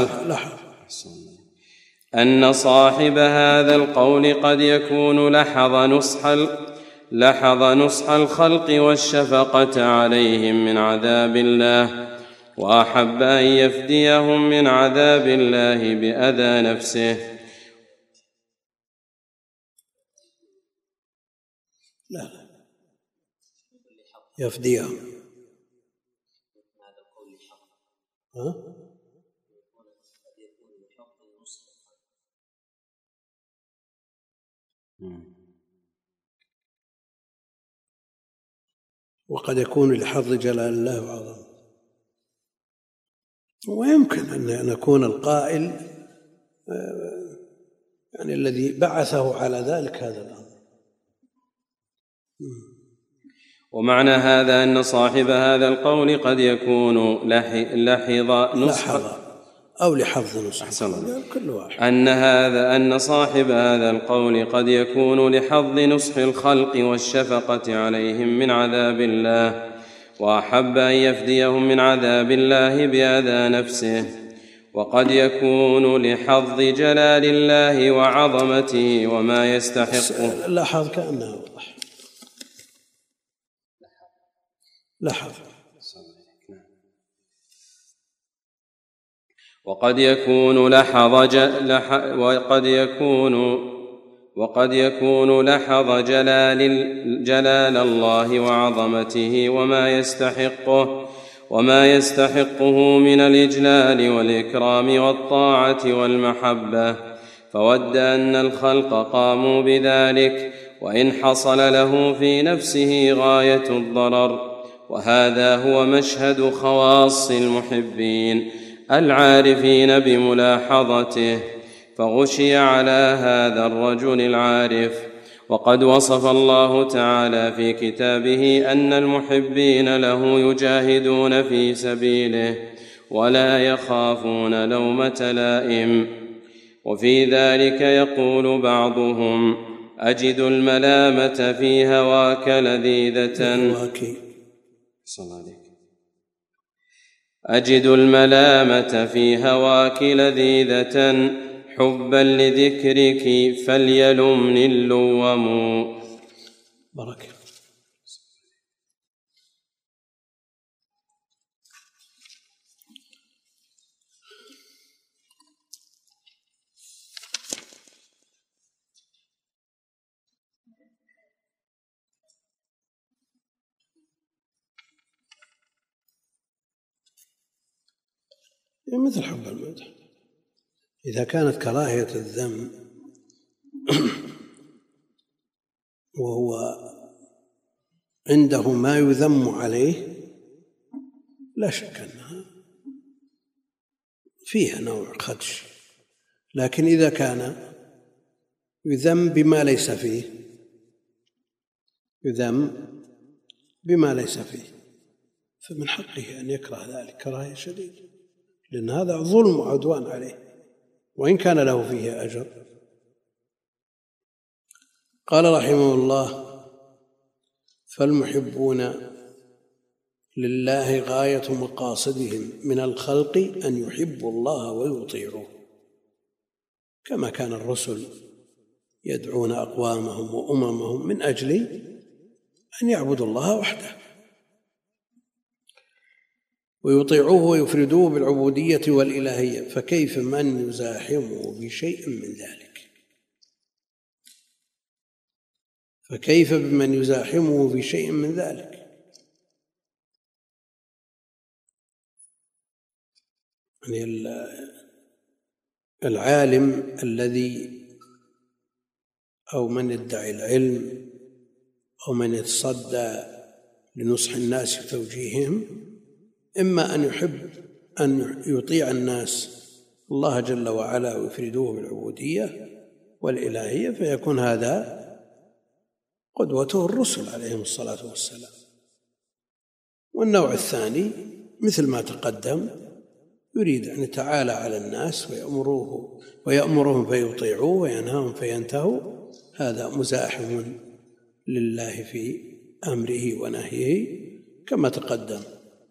أن صاحب هذا القول قد يكون لحظ نصح لحظ نصح الخلق والشفقة عليهم من عذاب الله، وأحب أن يفديهم من عذاب الله بأذى نفسه. لا يفديهم ها؟ وقد يكون لحظ جلال الله وعظمه. ويمكن أن يكون القائل يعني الذي بعثه على ذلك هذا الأمر. ومعنى هذا أن صاحب هذا القول قد يكون لحظ نصح أو لحظ نصح كل واحد. أن هذا أن صاحب هذا القول قد يكون لحظ نصح الخلق والشفقة عليهم من عذاب الله، وأحب أن يفديهم من عذاب الله بأذى نفسه. وقد يكون لحظ جلال الله وعظمته وما يستحقه. لاحظ كأنه وضح لاحظ وقد يكون لحظ لح وقد يكون وقد يكون لحظ جلال جلال الله وعظمته وما يستحقه وما يستحقه من الإجلال والإكرام والطاعة والمحبة، فود أن الخلق قاموا بذلك وإن حصل له في نفسه غاية الضرر. وهذا هو مشهد خواص المحبين العارفين بملاحظته. فغشي على هذا الرجل العارف. وقد وصف الله تعالى في كتابه أن المحبين له يجاهدون في سبيله ولا يخافون لومة لائم. وفي ذلك يقول بعضهم: أجد الملامة في هواك لذيذة أجد الملامة في هواك لذيذة حبا لذكرك فليلمني اللوم. بركة. مثل حب المدح. إذا كانت كراهية الذم وهو عنده ما يذم عليه لا شك أنها فيها نوع خدش، لكن إذا كان يذم بما ليس فيه يذم بما ليس فيه فمن حقه أن يكره ذلك كراهية شديدة، لأن هذا ظلم وعدوان عليه وإن كان له فيه أجر. قال رحمه الله: فالمحبون لله غاية مقاصدهم من الخلق أن يحبوا الله ويطيعوه، كما كان الرسل يدعون أقوامهم وأممهم من أجل أن يعبدوا الله وحده ويطيعوه ويفردوه بالعبودية والإلهية، فكيف من يزاحمه بشيء من ذلك فكيف بمن يزاحمه بشيء من ذلك يعني العالم الذي أو من يدعي العلم أو من يتصدى لنصح الناس وتوجيههم إما أن يحب أن يطيع الناس الله جل وعلا ويفردوه بالعبودية والإلهية، فيكون هذا قدوته الرسل عليهم الصلاة والسلام. والنوع الثاني مثل ما تقدم، يريد أن يتعالى على الناس ويأمروه ويأمرهم فيطيعوه وينهاهم فينتهوا، هذا مزاحم لله في أمره ونهيه كما تقدم.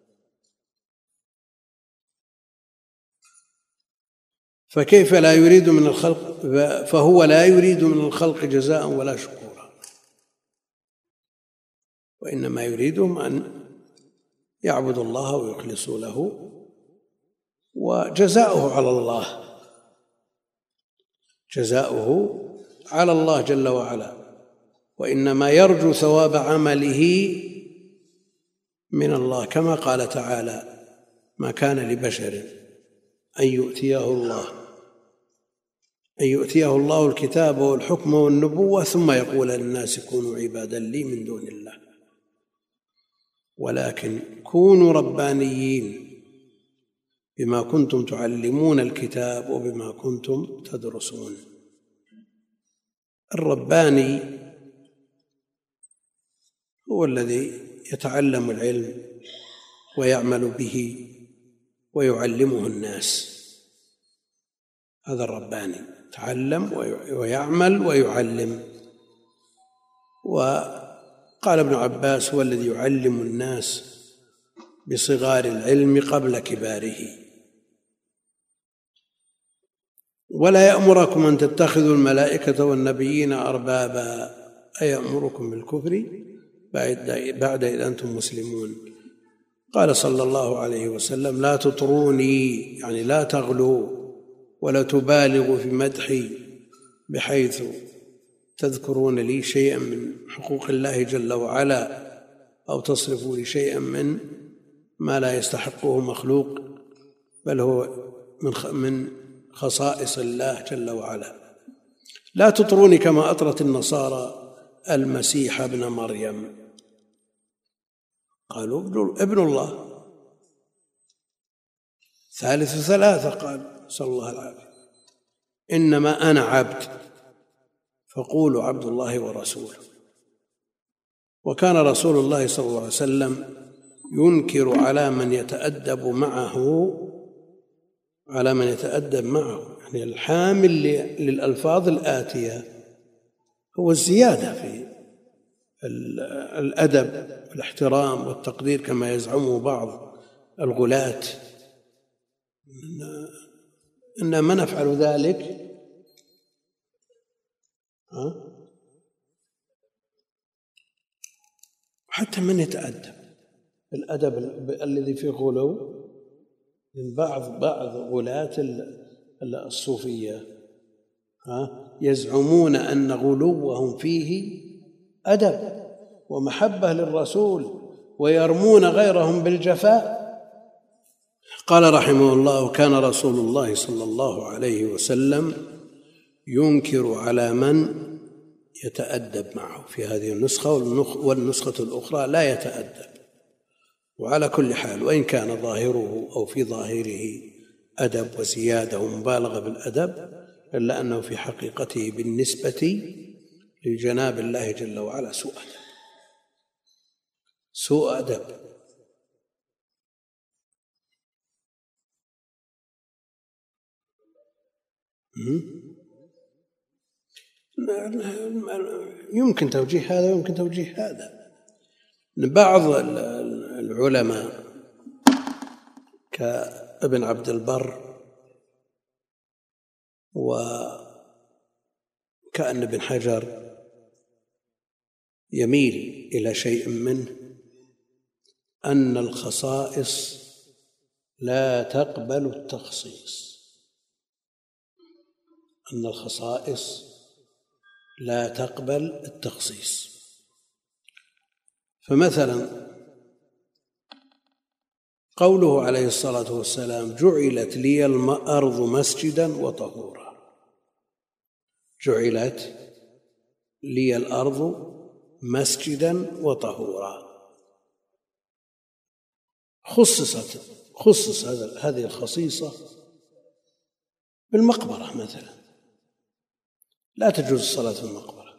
فكيف لا يريد من الخلق فهو لا يريد من الخلق جزاء ولا شكورا، وإنما يريدهم أن يعبدوا الله ويخلصوا له، وجزاؤه على الله جزاؤه على الله جل وعلا، وإنما يرجو ثواب عمله من الله، كما قال تعالى: ما كان لبشر أن يؤتيه الله أن يؤتيه الله الكتاب والحكم والنبوة ثم يقول للناس كونوا عبادا لي من دون الله، ولكن كونوا ربانيين بما كنتم تعلمون الكتاب وبما كنتم تدرسون. الرباني هو الذي يتعلم العلم ويعمل به ويعلمه الناس، هذا الرباني، يتعلم ويعمل ويعلم. وقال ابن عباس: هو الذي يعلم الناس بصغار العلم قبل كباره. ولا يأمركم أن تتخذوا الملائكة والنبيين أربابا، أيأمركم بالكفر بعد إذ أنتم مسلمون. قال صلى الله عليه وسلم: لا تطروني، يعني لا تغلوا ولا تبالغوا في مدحي بحيث تذكرون لي شيئا من حقوق الله جل وعلا أو تصرفوا لي شيئا من ما لا يستحقه مخلوق، بل هو من خصائص الله جل وعلا. لا تطروني كما أطرت النصارى المسيح ابن مريم، قالوا ابن الله، ثالث ثلاثة قال صلى الله العافية: إنما أنا عبد فقولوا عبد الله ورسوله. وكان رسول الله صلى الله عليه وسلم ينكر على من يتأدب معه على من يتأدب معه يعني الحامل للألفاظ الآتية هو الزيادة في الأدب والاحترام والتقدير كما يزعمه بعض الغلاة، إن ما نفعل ذلك حتى من يتأدب الأدب الذي فيه غلو من بعض بعض غلاة الصوفية يزعمون أن غلوهم فيه أدب ومحبة للرسول ويرمون غيرهم بالجفاء، قال رحمه الله: كان رسول الله صلى الله عليه وسلم ينكر على من يتأدب معه، في هذه النسخة، والنسخة الأخرى لا يتأدب. وعلى كل حال، وإن كان ظاهره أو في ظاهره أدب وزيادة ومبالغة بالأدب، إلا أنه في حقيقته بالنسبة لجناب الله جل وعلا سوء أدب، سوء أدب. يمكن توجيه هذا ويمكن توجيه هذا. بعض العلماء كابن عبد البر وكأن ابن حجر يميل إلى شيء منه، أن الخصائص لا تقبل التخصيص، أن الخصائص لا تقبل التخصيص. فمثلا قوله عليه الصلاة والسلام: جعلت لي الأرض مسجدا وطهورا، جعلت لي الأرض مسجدا وطهورا، خصصت خصص هذه الخصيصة بالمقبرة مثلا، لا تجوز الصلاة في المقبرة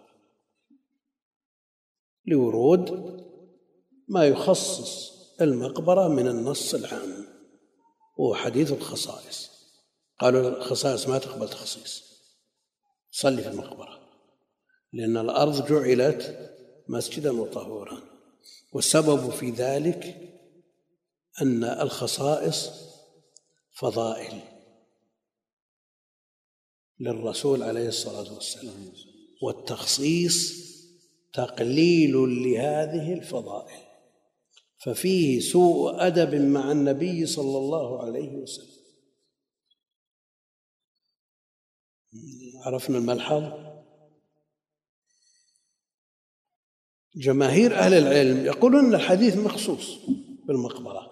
لورود ما يخصص المقبرة من النص العام، وهو حديث الخصائص. قالوا الخصائص ما تقبل تخصيص، صلي في المقبرة، لأن الأرض جعلت مسجدا وطهورا. والسبب في ذلك أن الخصائص فضائل للرسول عليه الصلاة والسلام، والتخصيص تقليل لهذه الفضائل، ففيه سوء أدب مع النبي صلى الله عليه وسلم. عرفنا الملحظ؟ جماهير أهل العلم يقولون أن الحديث مخصوص بالمقبرة،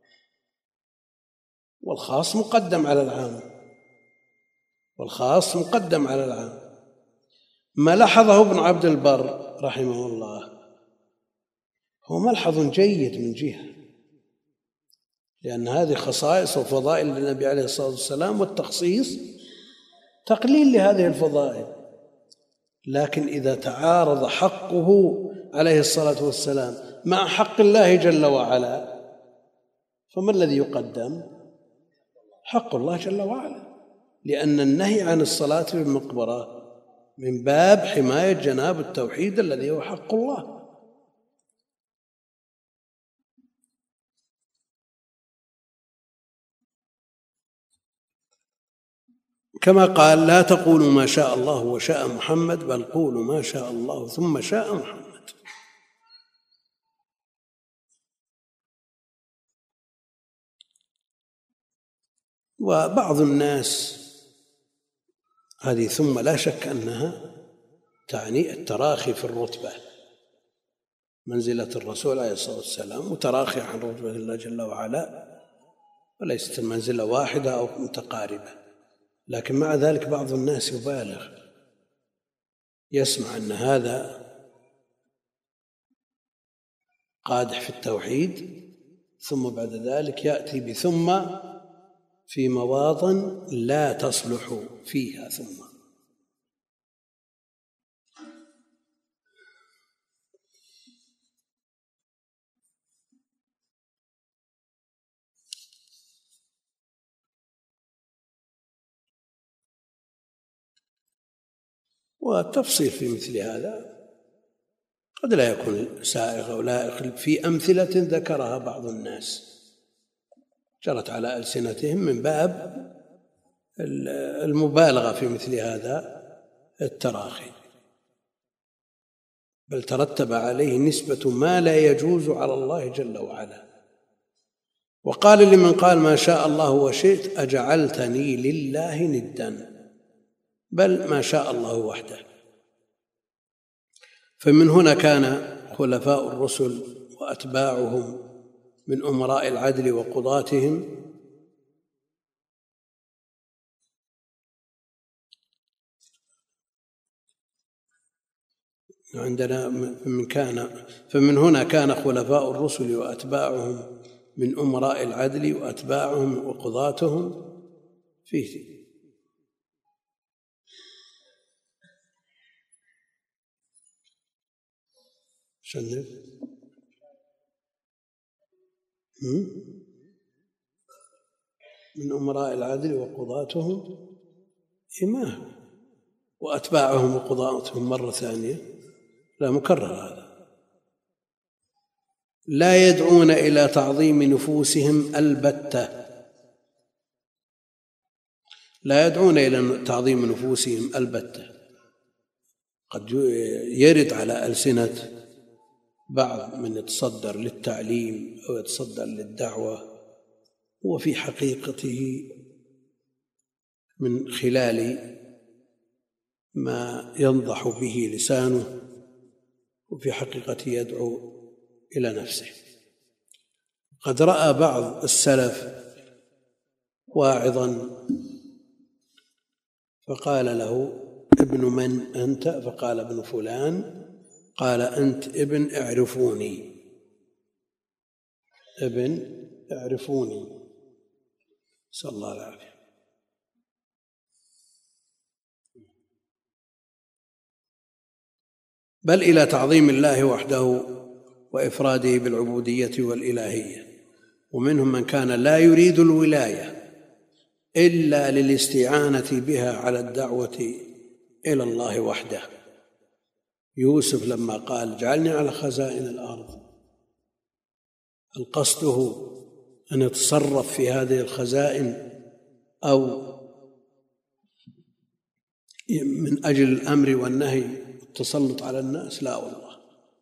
والخاص مقدم على العام، والخاص مقدم على العام. ما لحظه ابن عبد البر رحمه الله هو ملحظ جيد من جهة، لأن هذه خصائص وفضائل للنبي عليه الصلاة والسلام، والتخصيص تقليل لهذه الفضائل. لكن إذا تعارض حقه عليه الصلاة والسلام مع حق الله جل وعلا، فما الذي يقدم؟ حق الله جل وعلا، لأن النهي عن الصلاة في المقبرة من باب حماية جناب التوحيد الذي هو حق الله. كما قال: لا تقولوا ما شاء الله وشاء محمد، بل قولوا ما شاء الله ثم شاء محمد. وبعض الناس هذه ثم لا شك أنها تعني التراخي في الرتبة، منزلة الرسول عليه الصلاة والسلام وتراخي عن رتبة الله جل وعلا، وليست المنزلة واحدة أو متقاربة. لكن مع ذلك بعض الناس يبالغ، يسمع أن هذا قادح في التوحيد، ثم بعد ذلك يأتي بثم في مواطن لا تصلح فيها ثم. والتفصيل في مثل هذا قد لا يكون سائغ أو لائق في أمثلة ذكرها بعض الناس جرت على ألسنتهم من باب المبالغة في مثل هذا التراخي، بل ترتب عليه نسبة ما لا يجوز على الله جل وعلا. وقال لمن قال ما شاء الله وشئت: أجعلتني لله ندا، بل ما شاء الله وحده. فمن هنا كان خلفاء الرسل وأتباعهم من أمراء العدل وقضاتهم عندنا من كان فمن هنا كان خلفاء الرسل وأتباعهم من أمراء العدل وأتباعهم وقضاتهم فيه. شنف من أمراء العدل وقضاتهم إمام وأتباعهم وقضاتهم مرة ثانية، لا مكرر هذا. لا يدعون إلى تعظيم نفوسهم البتة، لا يدعون إلى تعظيم نفوسهم البتة. قد يرد على ألسنة بعض من يتصدر للتعليم أو يتصدر للدعوة وفي حقيقته من خلال ما ينضح به لسانه وفي حقيقته يدعو إلى نفسه. قد رأى بعض السلف واعظا فقال له: ابن من أنت؟ فقال: ابن فلان. قال: أنت ابن اعرفوني، ابن اعرفوني. نسأل الله العافية. بل إلى تعظيم الله وحده وإفراده بالعبودية والإلهية. ومنهم من كان لا يريد الولاية إلا للاستعانة بها على الدعوة إلى الله وحده. يوسف لما قال: اجعلني على خزائن الأرض، هل قصده أن يتصرف في هذه الخزائن أو من أجل الأمر والنهي والتسلط على الناس؟ لا والله،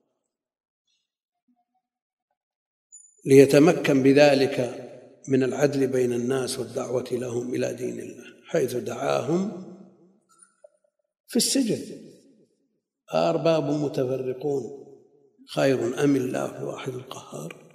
ليتمكن بذلك من العدل بين الناس والدعوة لهم إلى دين الله، حيث دعاهم في السجن: أرباب متفرقون خير أم الله الواحد القهار.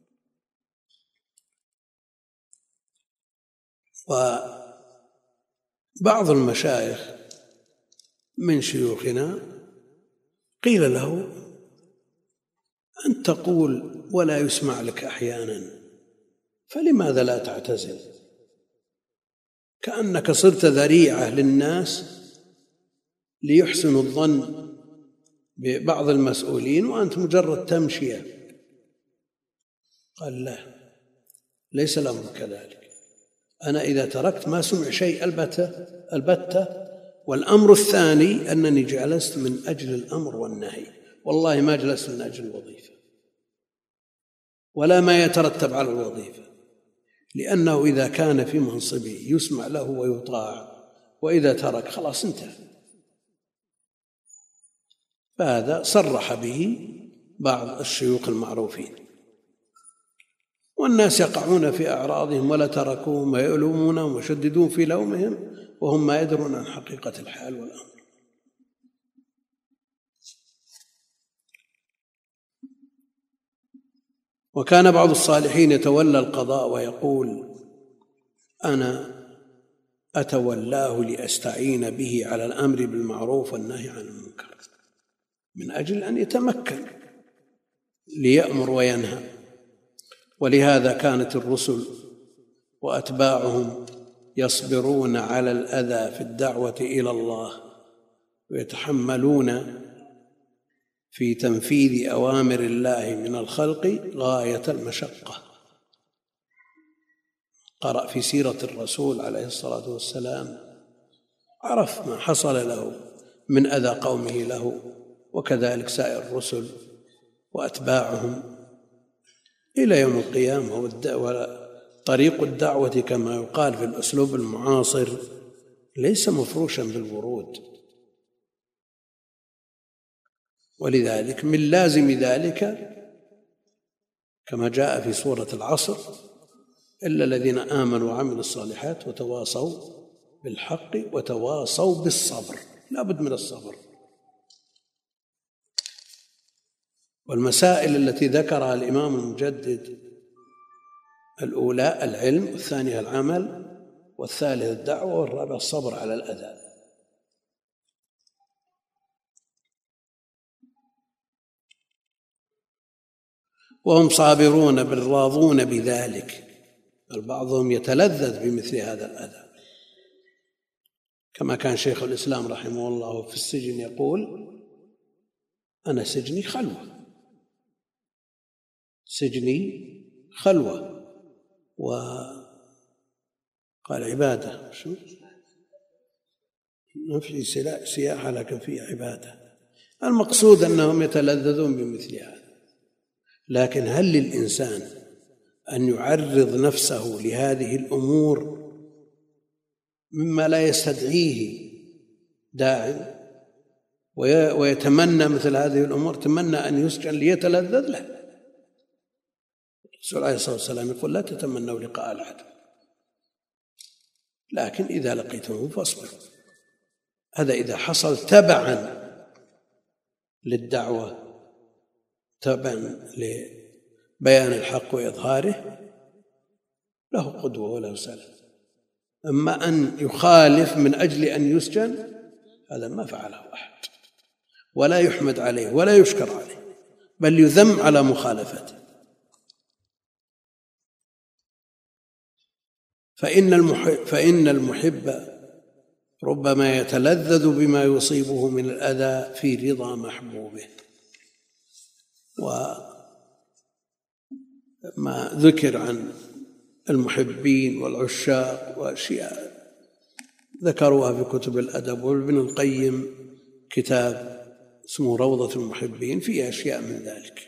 وبعض المشايخ من شيوخنا قيل له: أن تقول ولا يسمع لك أحيانا، فلماذا لا تعتزل؟ كأنك صرت ذريعة للناس ليحسنوا الظن ببعض المسؤولين وأنت مجرد تمشية. قال: لا، ليس الأمر كذلك. أنا إذا تركت ما سمع شيء البتة البتة. والأمر الثاني أنني جلست من أجل الأمر والنهي، والله ما جلست من أجل الوظيفة ولا ما يترتب على الوظيفة، لأنه إذا كان في منصبه يسمع له ويطاع، وإذا ترك خلاص انتهى. فهذا صرح به بعض الشيوخ المعروفين، والناس يقعون في أعراضهم ولا تركوهم ويلومونهم ويشددون في لومهم وهم ما يدرون عن حقيقة الحال والأمر. وكان بعض الصالحين يتولى القضاء ويقول: أنا أتولاه لأستعين به على الأمر بالمعروف والنهي عن المنكر، من أجل أن يتمكن ليأمر وينهى. ولهذا كانت الرسل وأتباعهم يصبرون على الأذى في الدعوة إلى الله ويتحملون في تنفيذ أوامر الله من الخلق غاية المشقة. قرأ في سيرة الرسول عليه الصلاة والسلام، عرف ما حصل له من أذى قومه له، وكذلك سائر الرسل وأتباعهم إلى يوم القيامة. وطريق الدعوة كما يقال في الأسلوب المعاصر ليس مفروشا بالورود، ولذلك من لازم ذلك كما جاء في سورة العصر: إلا الذين آمنوا وعملوا الصالحات وتواصوا بالحق وتواصوا بالصبر. لا بد من الصبر. والمسائل التي ذكرها الإمام المجدد: الأولى العلم، والثانية العمل، والثالث الدعوة، والرابع الصبر على الأذى. وهم صابرون بل راضون بذلك، بل بعضهم يتلذذ بمثل هذا الأذى، كما كان شيخ الإسلام رحمه الله في السجن يقول: أنا سجني خلوة، سجني خلوة، وقال عبادة، شو ما في سياحة لكن في عبادة. المقصود أنهم يتلذذون بمثل هذا، لكن هل للإنسان أن يعرض نفسه لهذه الأمور مما لا يستدعيه داع ويتمنى مثل هذه الأمور؟ تمنى أن يسجن ليتلذذ له. الرسول عليه الصلاة والسلام يقول: لا تتمنوا لقاء العدو، لكن إذا لقيتموه فاصبروا. هذا إذا حصل تبعا للدعوة، تبعا لبيان الحق وإظهاره، له قدوة وله سلف. أما أن يخالف من أجل أن يسجن، هذا ما فعله أحد، ولا يحمد عليه ولا يشكر عليه، بل يذم على مخالفته. فإن المحب, فإن المحب ربما يتلذذ بما يصيبه من الأذى في رضا محبوبه. وما ذكر عن المحبين والعشاق وأشياء ذكروها في كتب الأدب، وابن القيم كتاب اسمه روضة المحبين فيه أشياء من ذلك.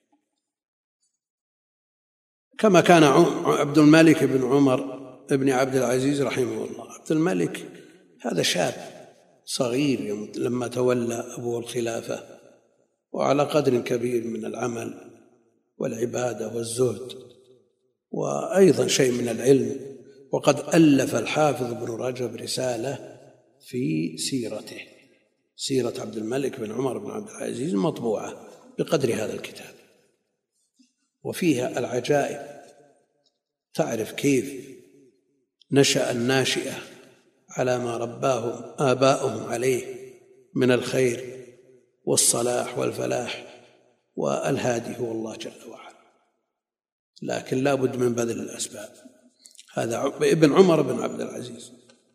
كما كان عبد الملك بن عمر ابن عبد العزيز رحمه الله. عبد الملك هذا شاب صغير لما تولى أبوه الخلافة، وعلى قدر كبير من العمل والعبادة والزهد، وأيضا شيء من العلم. وقد ألف الحافظ ابن رجب رسالة في سيرته، سيرة عبد الملك بن عمر بن عبد العزيز، مطبوعة بقدر هذا الكتاب، وفيها العجائب. تعرف كيف نشأ الناشئة على ما رباهم آباؤهم عليه من الخير والصلاح والفلاح، والهادي هو الله جل وعلا، لكن لا بد من بذل الأسباب. هذا ابن عمر بن عبد العزيز.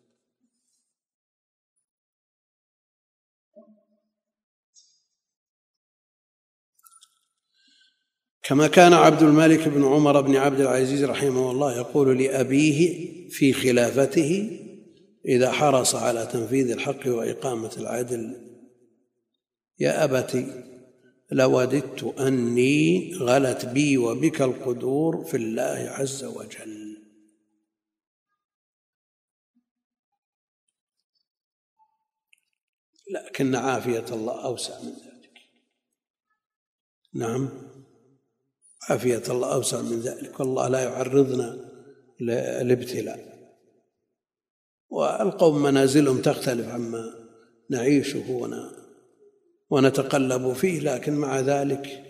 كما كان عبد الملك بن عمر بن عبد العزيز رحمه الله يقول لأبيه في خلافته إذا حرص على تنفيذ الحق وإقامة العدل: يا أبت لوددت أني غلت بي وبك القدور في الله عز وجل. لكن عافية الله أوسع من ذلك. نعم، عافية الله أوسع من ذلك، والله لا يعرضنا للابتلاء، والقوم منازلهم تختلف عما نعيشه ونتقلب فيه، لكن مع ذلك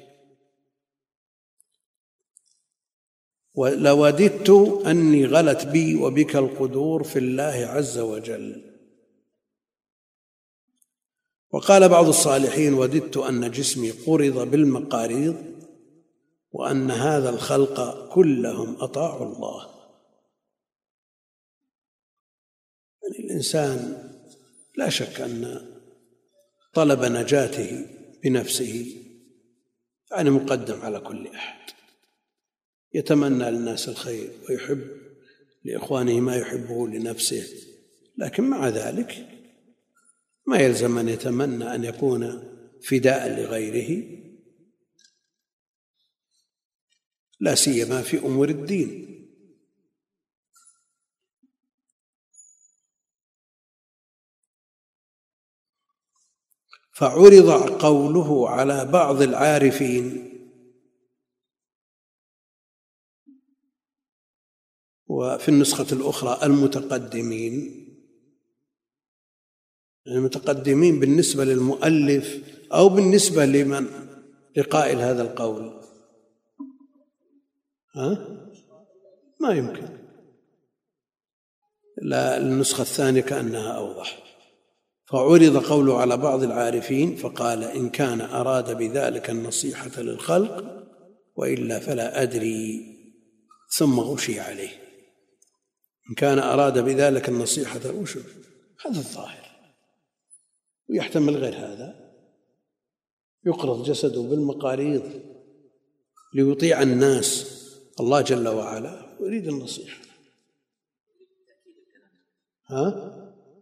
ولوددت أني غلت بي وبك القدور في الله عز وجل. وقال بعض الصالحين: وددت أن جسمي قرض بالمقاريض وأن هذا الخلق كلهم أطاعوا الله. يعني الإنسان لا شك أن طلب نجاته بنفسه يعني مقدم على كل أحد، يتمنى للناس الخير ويحب لإخوانه ما يحبه لنفسه، لكن مع ذلك ما يلزم أن يتمنى أن يكون فداء لغيره، لا سيما في أمور الدين. فعرض قوله على بعض العارفين، وفي النسخة الأخرى المتقدمين، المتقدمين بالنسبة للمؤلف أو بالنسبة لمن لقائل هذا القول؟ ها؟ ما يمكن، لا، النسخة الثانية كأنها أوضح. فعرض قوله على بعض العارفين فقال: إن كان أراد بذلك النصيحة للخلق وإلا فلا أدري، ثم غشي عليه. إن كان أراد بذلك النصيحة الأشر هذا الظاهر، ويحتمل غير هذا، يقرض جسده بالمقاريض ليطيع الناس الله جل وعلا ويريد النصيحة. ها؟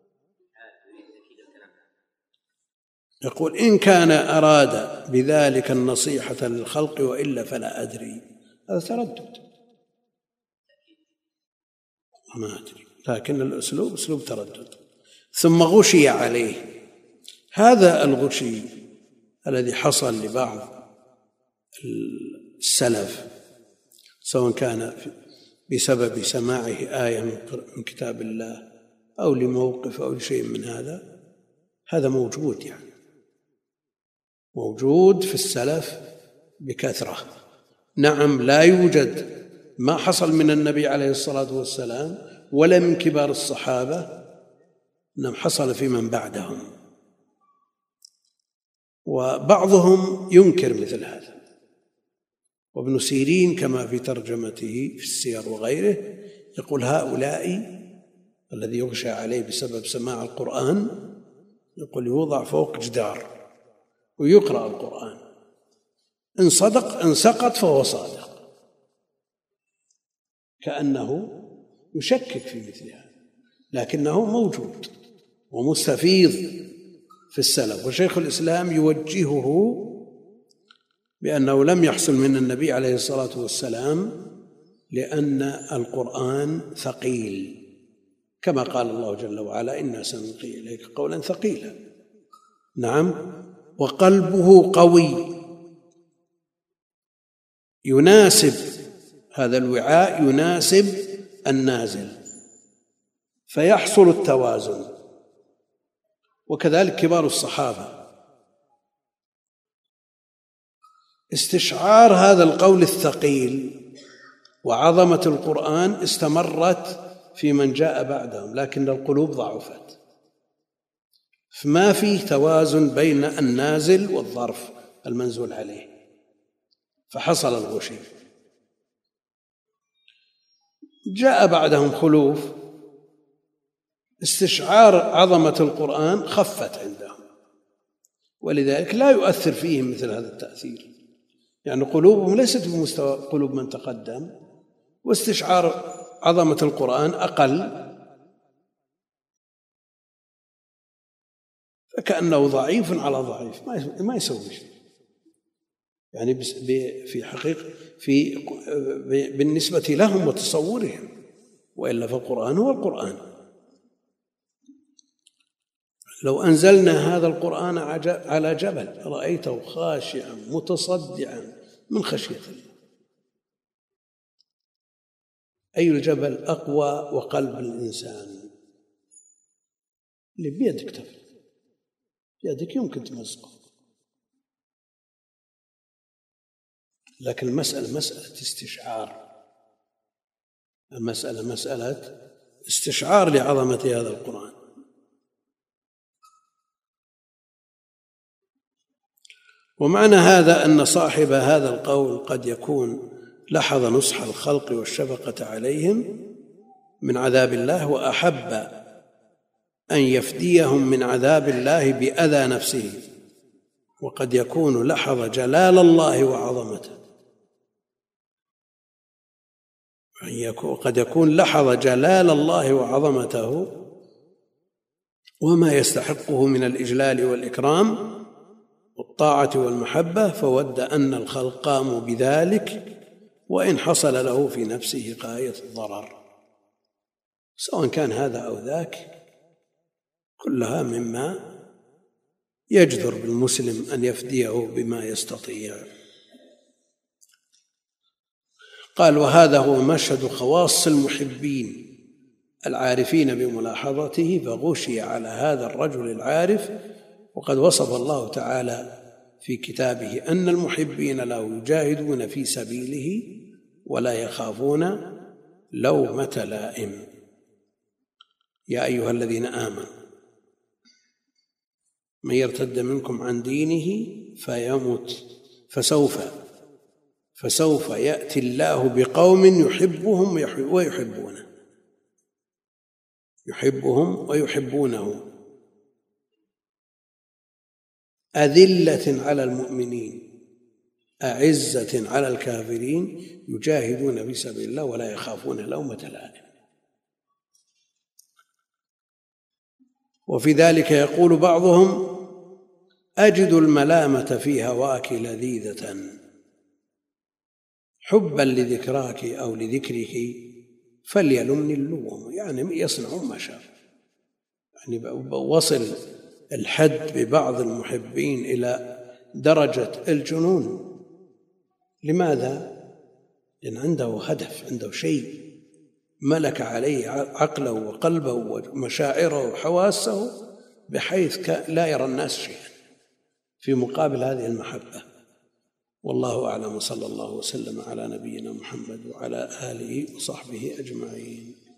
يقول إن كان أراد بذلك النصيحة للخلق وإلا فلا أدري، هذا تردد، ما أدري، لكن الأسلوب أسلوب تردد. ثم غشي عليه، هذا الغشي الذي حصل لبعض السلف سواء كان بسبب سماعه آية من كتاب الله أو لموقف أو لشيء من هذا، هذا موجود، يعني موجود في السلف بكثرة. نعم، لا يوجد ما حصل من النبي عليه الصلاة والسلام ولا من كبار الصحابة، إنما حصل في من بعدهم، وبعضهم ينكر مثل هذا. وابن سيرين كما في ترجمته في السير وغيره يقول هؤلاء الذي يغشى عليه بسبب سماع القرآن، يقول يوضع فوق جدار ويقرأ القرآن، إن صدق إن سقط فهو صادق، كأنه يشكك في مثل هذا، لكنه موجود ومستفيض في السلف. وشيخ الإسلام يوجهه بأنه لم يحصل من النبي عليه الصلاة والسلام لأن القرآن ثقيل، كما قال الله جل وعلا إنا سنلقي إليك قولا ثقيلا. نعم، وقلبه قوي يناسب هذا الوعاء، يناسب النازل، فيحصل التوازن. وكذلك كبار الصحابة استشعار هذا القول الثقيل وعظمة القرآن استمرت في من جاء بعدهم، لكن القلوب ضعفت، فما فيه توازن بين النازل والظرف المنزول عليه، فحصل الغشي. جاء بعدهم خلوف، استشعار عظمة القرآن خفت عندهم، ولذلك لا يؤثر فيهم مثل هذا التأثير، يعني قلوبهم ليست بمستوى قلوب من تقدم، واستشعار عظمة القرآن أقل، فكأنه ضعيف على ضعيف، ما يسوي شيء، يعني في حقيقة في بالنسبة لهم وتصورهم، وإلا فالقرآن هو القرآن. لو أنزلنا هذا القرآن على جبل رأيته خاشعا متصدعا من خشية الله. أي الجبل أقوى وقلب الإنسان؟ اللي بيدك تفعل، بيدك يمكن تمزقه، لكن المسألة مسألة استشعار، المسألة مسألة استشعار لعظمة هذا القرآن. ومعنى هذا أن صاحب هذا القول قد يكون لحظ نصح الخلق والشفقة عليهم من عذاب الله، وأحب أن يفديهم من عذاب الله بأذى نفسه، وقد يكون لحظ جلال الله وعظمته، وقد يكون لحظ جلال الله وعظمته وما يستحقه من الإجلال والإكرام والطاعة والمحبة، فود أن الخلق قاموا بذلك وإن حصل له في نفسه غاية الضرر، سواء كان هذا أو ذاك، كلها مما يجدر بالمسلم أن يفديه بما يستطيع. قال وهذا هو مشهد خواص المحبين العارفين بملاحظته، فغشي على هذا الرجل العارف. وقد وصف الله تعالى في كتابه أن المحبين له يجاهدون في سبيله ولا يخافون لومة لائم. يا أيها الذين آمنوا من يرتد منكم عن دينه فيمت فسوف فسوف يأتي الله بقوم يحبهم ويحبونه يحبهم ويحبونه أذلة على المؤمنين أعزة على الكافرين يجاهدون في سبيل الله ولا يخافون لومة لائم. وفي ذلك يقول بعضهم أجد الملامة في هواك لذيذة حبا لذكراك أو لذكرك فليلمني اللوم، يعني يصنع ما شاء، يعني وصل الحد ببعض المحبين إلى درجة الجنون. لماذا؟ لأن عنده هدف، عنده شيء ملك عليه عقله وقلبه ومشاعره وحواسه بحيث لا يرى الناس شيئا في مقابل هذه المحبة. والله أعلم، صلى الله وسلم على نبينا محمد وعلى آله وصحبه أجمعين.